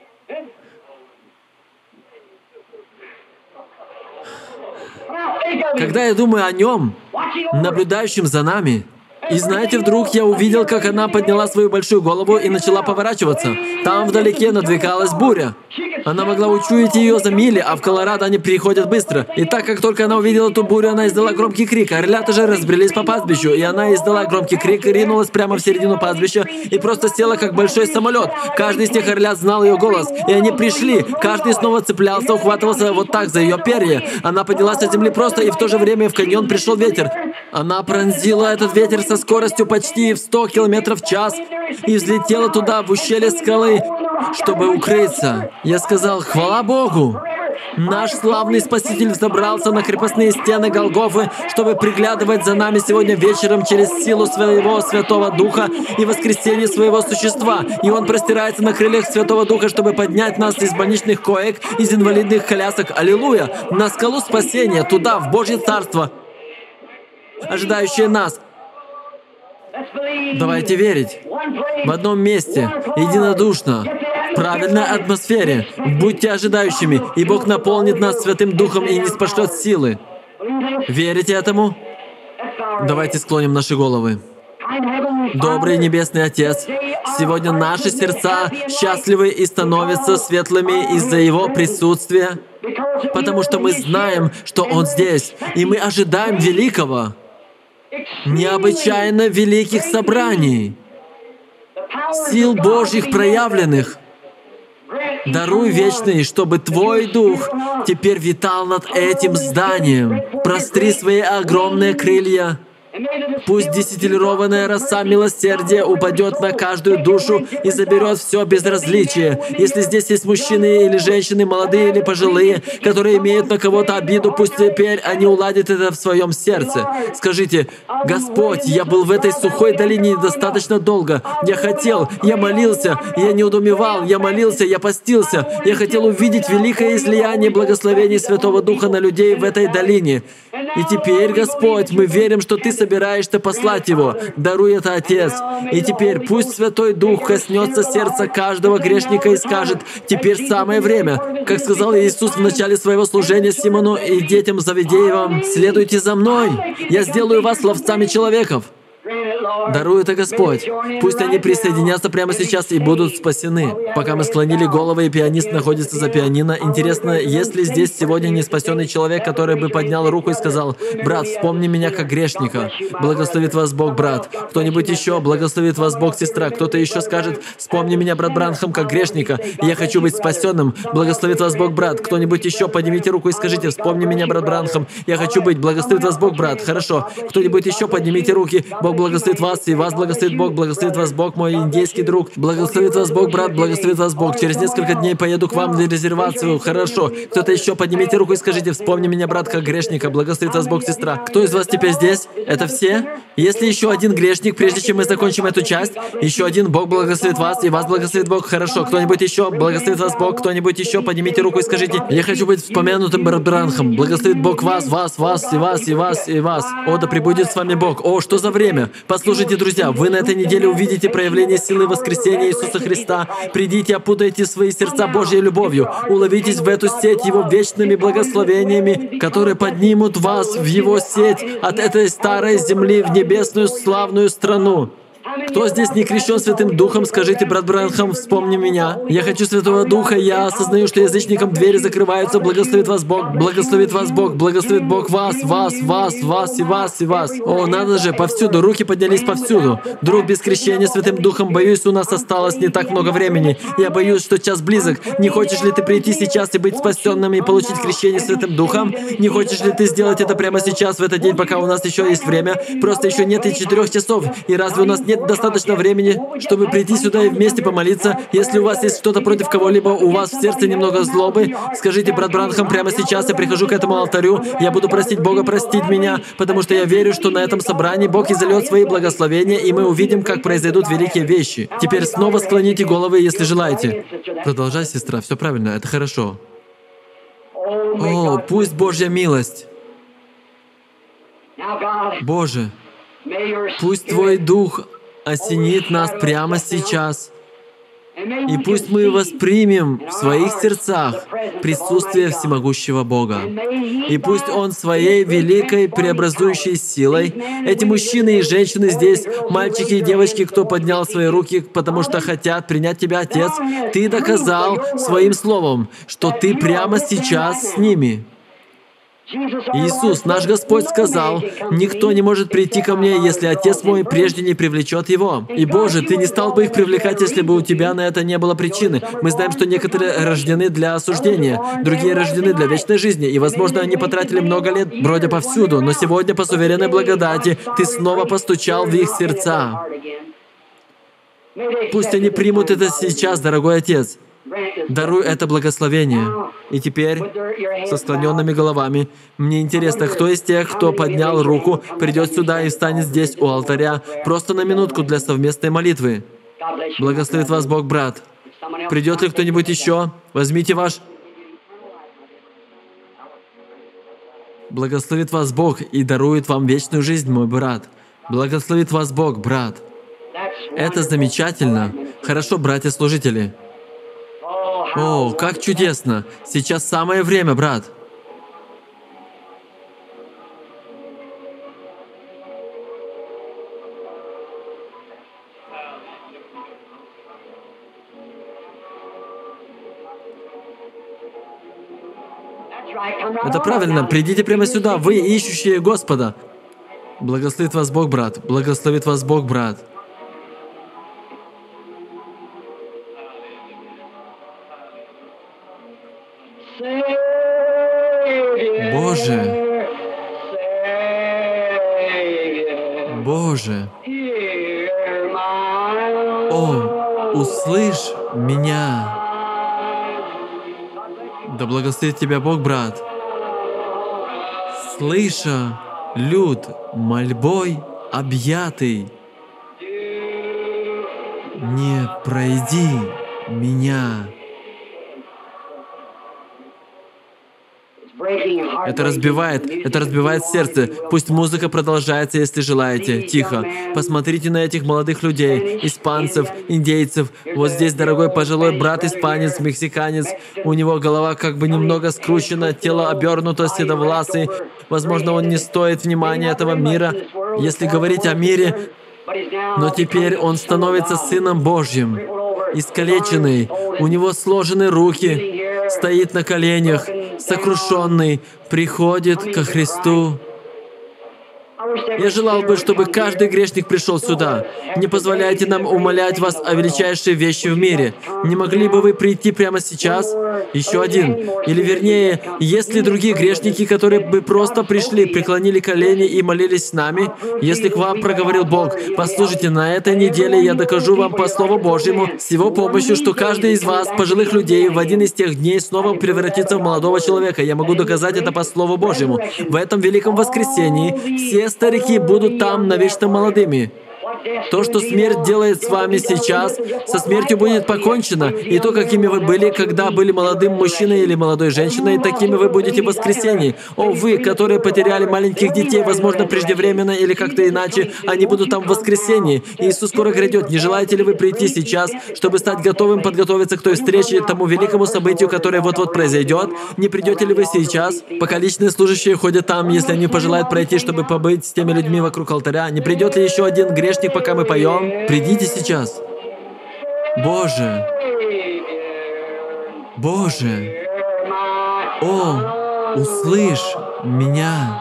Когда я думаю о Нем, наблюдающем за нами, и знаете, вдруг я увидел, как она подняла свою большую голову и начала поворачиваться. Там вдалеке надвигалась буря. Она могла учуять ее за мили, а в Колорадо они приходят быстро. И так как только она увидела эту бурю, она издала громкий крик. Орлята же разбрелись по пастбищу, и она издала громкий крик, ринулась прямо в середину пастбища и просто села, как большой самолет. Каждый из тех орлят знал ее голос, и они пришли. Каждый снова цеплялся, ухватывался вот так за ее перья. Она поднялась от земли просто, и в то же время в каньон пришел ветер. Она пронзила этот ветер со скоростью почти в сто километров в час и взлетела туда, в ущелье скалы, чтобы укрыться. Я сказал: «Хвала Богу! Наш славный Спаситель взобрался на крепостные стены Голгофы, чтобы приглядывать за нами сегодня вечером через силу Своего Святого Духа и воскресение Своего существа. И Он простирается на крыльях Святого Духа, чтобы поднять нас из больничных коек, из инвалидных колясок, аллилуйя, на скалу спасения, туда, в Божье Царство, ожидающее нас». Давайте верить. В одном месте, единодушно, в правильной атмосфере. Будьте ожидающими, и Бог наполнит нас Святым Духом и не спошлет силы. Верите этому? Давайте склоним наши головы. Добрый Небесный Отец, сегодня наши сердца счастливы и становятся светлыми из-за Его присутствия, потому что мы знаем, что Он здесь, и мы ожидаем великого, необычайно великих собраний, сил Божьих проявленных. Даруй вечный, чтобы Твой Дух теперь витал над этим зданием. Простри свои огромные крылья. Пусть десятилированная роса милосердия упадет на каждую душу и заберет все безразличие. Если здесь есть мужчины или женщины, молодые или пожилые, которые имеют на кого-то обиду, пусть теперь они уладят это в своем сердце. Скажите: «Господь, я был в этой сухой долине недостаточно долго. Я хотел, я молился, я неудумевал, я молился, я постился. Я хотел увидеть великое излияние благословений Святого Духа на людей в этой долине. И теперь, Господь, мы верим, что Ты собираешься послать Его. Даруй это, Отец. И теперь пусть Святой Дух коснется сердца каждого грешника и скажет: «Теперь самое время». Как сказал Иисус в начале Своего служения Симону и детям Завидеевым: «Следуйте за Мной, я сделаю вас ловцами человеков». Даруй это, Господь. Пусть они присоединятся прямо сейчас и будут спасены. Пока мы склонили головы, и пианист находится за пианино, интересно, есть ли здесь сегодня не спасенный человек, который бы поднял руку и сказал: «Брат, вспомни меня как грешника». Благословит вас Бог, брат. Кто-нибудь еще? Благословит вас Бог, сестра. Кто-то еще скажет: «Вспомни меня, брат Бранхам, как грешника, и я хочу быть спасенным». Благословит вас Бог, брат. Кто-нибудь еще? Поднимите руку и скажите: «Вспомни меня, брат Бранхам, я хочу быть». Благословит вас Бог, брат. Хорошо. Кто-нибудь еще? Поднимите руки. Бог благословит вас, и вас благословит Бог, благословит вас Бог, мой индейский друг. Благословит вас Бог, брат, благословит вас Бог. Через несколько дней поеду к вам в резервацию. Хорошо. Кто-то еще? Поднимите руку и скажите: «Вспомни меня, брат, как грешника». Благословит вас Бог, сестра. Кто из вас теперь здесь? Это все? Если еще один грешник, прежде чем мы закончим эту часть, еще один, Бог благословит вас, и вас благословит Бог. Хорошо. Кто-нибудь еще? Благословит вас Бог. Кто-нибудь еще? Поднимите руку и скажите: «Я хочу быть вспомянутым брат Бранхам». Благословит Бог вас, вас, вас, и вас, и вас, и вас. О, да пребудет с вами Бог. О, что за время? Послушайте, друзья, вы на этой неделе увидите проявление силы воскресения Иисуса Христа. Придите, опутайте свои сердца Божьей любовью. Уловитесь в эту сеть Его вечными благословениями, которые поднимут вас в Его сеть от этой старой земли в небесную славную страну. Кто здесь не крещен Святым Духом, скажите: «Брат Бранхам, вспомни меня. Я хочу Святого Духа, я осознаю, что язычникам двери закрываются. Благословит вас Бог, благословит вас Бог, благословит Бог вас, вас, вас, вас и вас, и вас». О, надо же, повсюду, руки поднялись повсюду. Друг, без крещения Святым Духом, боюсь, у нас осталось не так много времени. Я боюсь, что час близок. Не хочешь ли ты прийти сейчас и быть спасенным и получить крещение Святым Духом? Не хочешь ли ты сделать это прямо сейчас, в этот день, пока у нас еще есть время? Просто еще нет и четырех часов. И разве у нас нет достаточно времени, чтобы прийти сюда и вместе помолиться? Если у вас есть что-то против кого-либо, у вас в сердце немного злобы, скажите: «Брат Бранхам, прямо сейчас я прихожу к этому алтарю, я буду просить Бога простить меня, потому что я верю, что на этом собрании Бог изольет свои благословения, и мы увидим, как произойдут великие вещи». Теперь снова склоните головы, если желаете. Продолжай, сестра, все правильно, это хорошо. О, пусть Божья милость, Боже, пусть Твой Дух осенит нас прямо сейчас. И пусть мы воспримем в своих сердцах присутствие всемогущего Бога. И пусть Он своей великой преобразующей силой, эти мужчины и женщины здесь, мальчики и девочки, кто поднял свои руки, потому что хотят принять Тебя, Отец, Ты доказал своим словом, что Ты прямо сейчас с ними. Иисус, наш Господь, сказал: «Никто не может прийти ко мне, если Отец мой прежде не привлечет его». И, Боже, Ты не стал бы их привлекать, если бы у Тебя на это не было причины. Мы знаем, что некоторые рождены для осуждения, другие рождены для вечной жизни, и, возможно, они потратили много лет, бродя повсюду, но сегодня, по суверенной благодати, Ты снова постучал в их сердца. Пусть они примут это сейчас, дорогой Отец. Даруй это благословение. И теперь, со склоненными головами, мне интересно, кто из тех, кто поднял руку, придет сюда и встанет здесь, у алтаря, просто на минутку для совместной молитвы. Благословит вас Бог, брат. Придет ли кто-нибудь еще? Возьмите ваш... Благословит вас Бог и дарует вам вечную жизнь, мой брат. Благословит вас Бог, брат. Это замечательно. Хорошо, братья-служители. О, как чудесно! Сейчас самое время, брат. Это правильно. Придите прямо сюда, вы, ищущие Господа. Благословит вас Бог, брат. Благословит вас Бог, брат. Боже, Боже, о, услышь меня. Да благословит Тебя Бог, брат. Слыша люд мольбой объятый, не пройди меня. Это разбивает, это разбивает сердце. Пусть музыка продолжается, если желаете. Тихо. Посмотрите на этих молодых людей, испанцев, индейцев. Вот здесь дорогой пожилой брат-испанец, мексиканец. У него голова как бы немного скручена, тело обернуто, седовласый. Возможно, он не стоит внимания этого мира, если говорить о мире. Но теперь он становится Сыном Божьим. Искалеченный, у него сложены руки, стоит на коленях, сокрушенный, приходит ко Христу. Я желал бы, чтобы каждый грешник пришел сюда. Не позволяйте нам умолять вас о величайшей вещи в мире. Не могли бы вы прийти прямо сейчас? Еще один. Или вернее, есть ли другие грешники, которые бы просто пришли, преклонили колени и молились с нами? Если к вам проговорил Бог, послушайте, на этой неделе я докажу вам по Слову Божьему, с Его помощью, что каждый из вас, пожилых людей, в один из тех дней снова превратится в молодого человека. Я могу доказать это по Слову Божьему. В этом великом воскресении все старики будут там навечно молодыми. То, что смерть делает с вами сейчас, со смертью будет покончено. И то, какими вы были, когда были молодым мужчиной или молодой женщиной, такими вы будете в воскресенье. О, вы, которые потеряли маленьких детей, возможно, преждевременно или как-то иначе, они будут там в воскресенье. Иисус скоро грядет. Не желаете ли вы прийти сейчас, чтобы стать готовым подготовиться к той встрече, тому великому событию, которое вот-вот произойдет? Не придете ли вы сейчас? Пока личные служащие ходят там, если они пожелают пройти, чтобы побыть с теми людьми вокруг алтаря. Не придет ли еще один грешник, пока мы поем? Придите сейчас. Боже, Боже, о, услышь меня.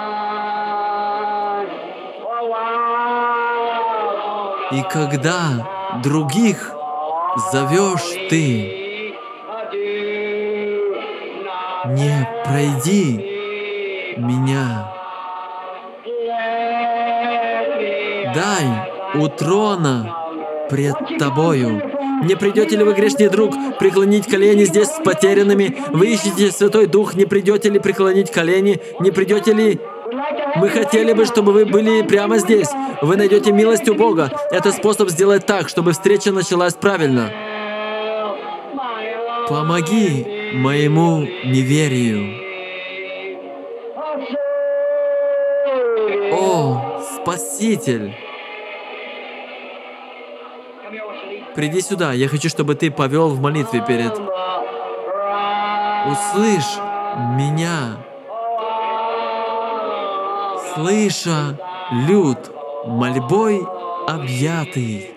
И когда других зовешь Ты, не пройди меня. Дай у трона пред Тобою. Не придете ли вы, грешный друг, преклонить колени здесь с потерянными? Вы ищете Святой Дух, не придете ли преклонить колени? Не придете ли... Мы хотели бы, чтобы вы были прямо здесь. Вы найдете милость у Бога. Это способ сделать так, чтобы встреча началась правильно. Помоги моему неверию. О, Спаситель! Приди сюда, я хочу, чтобы ты повел в молитве перед... Услышь меня. Слыша, люд, мольбой объятый.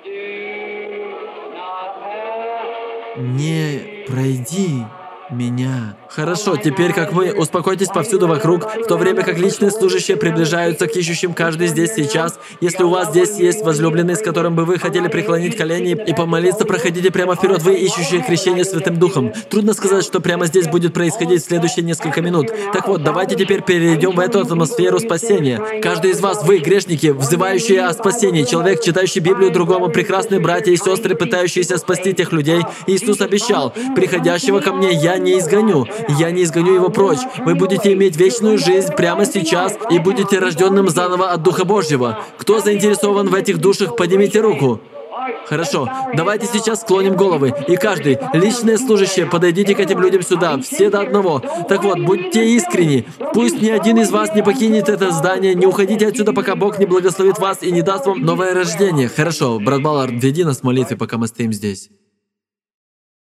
Не пройди меня. Хорошо, теперь как мы, успокойтесь повсюду вокруг, в то время как личные служащие приближаются к ищущим каждый здесь сейчас. Если у вас здесь есть возлюбленный, с которым бы вы хотели преклонить колени и помолиться, проходите прямо вперед, вы ищущие крещение Святым Духом. Трудно сказать, что прямо здесь будет происходить в следующие несколько минут. Так вот, давайте теперь перейдем в эту атмосферу спасения. Каждый из вас, вы, грешники, взывающие о спасении, человек, читающий Библию другому, прекрасные братья и сестры, пытающиеся спасти тех людей. Иисус обещал: приходящего ко мне я не изгоню. Я не изгоню его прочь. Вы будете иметь вечную жизнь прямо сейчас и будете рожденным заново от Духа Божьего. Кто заинтересован в этих душах, поднимите руку. Хорошо, давайте сейчас склоним головы. И каждый, личные служащие, подойдите к этим людям сюда, все до одного. Так вот, будьте искренни. Пусть ни один из вас не покинет это здание, не уходите отсюда, пока Бог не благословит вас и не даст вам новое рождение. Хорошо, брат Баллард, веди нас в молитве, пока мы стоим здесь.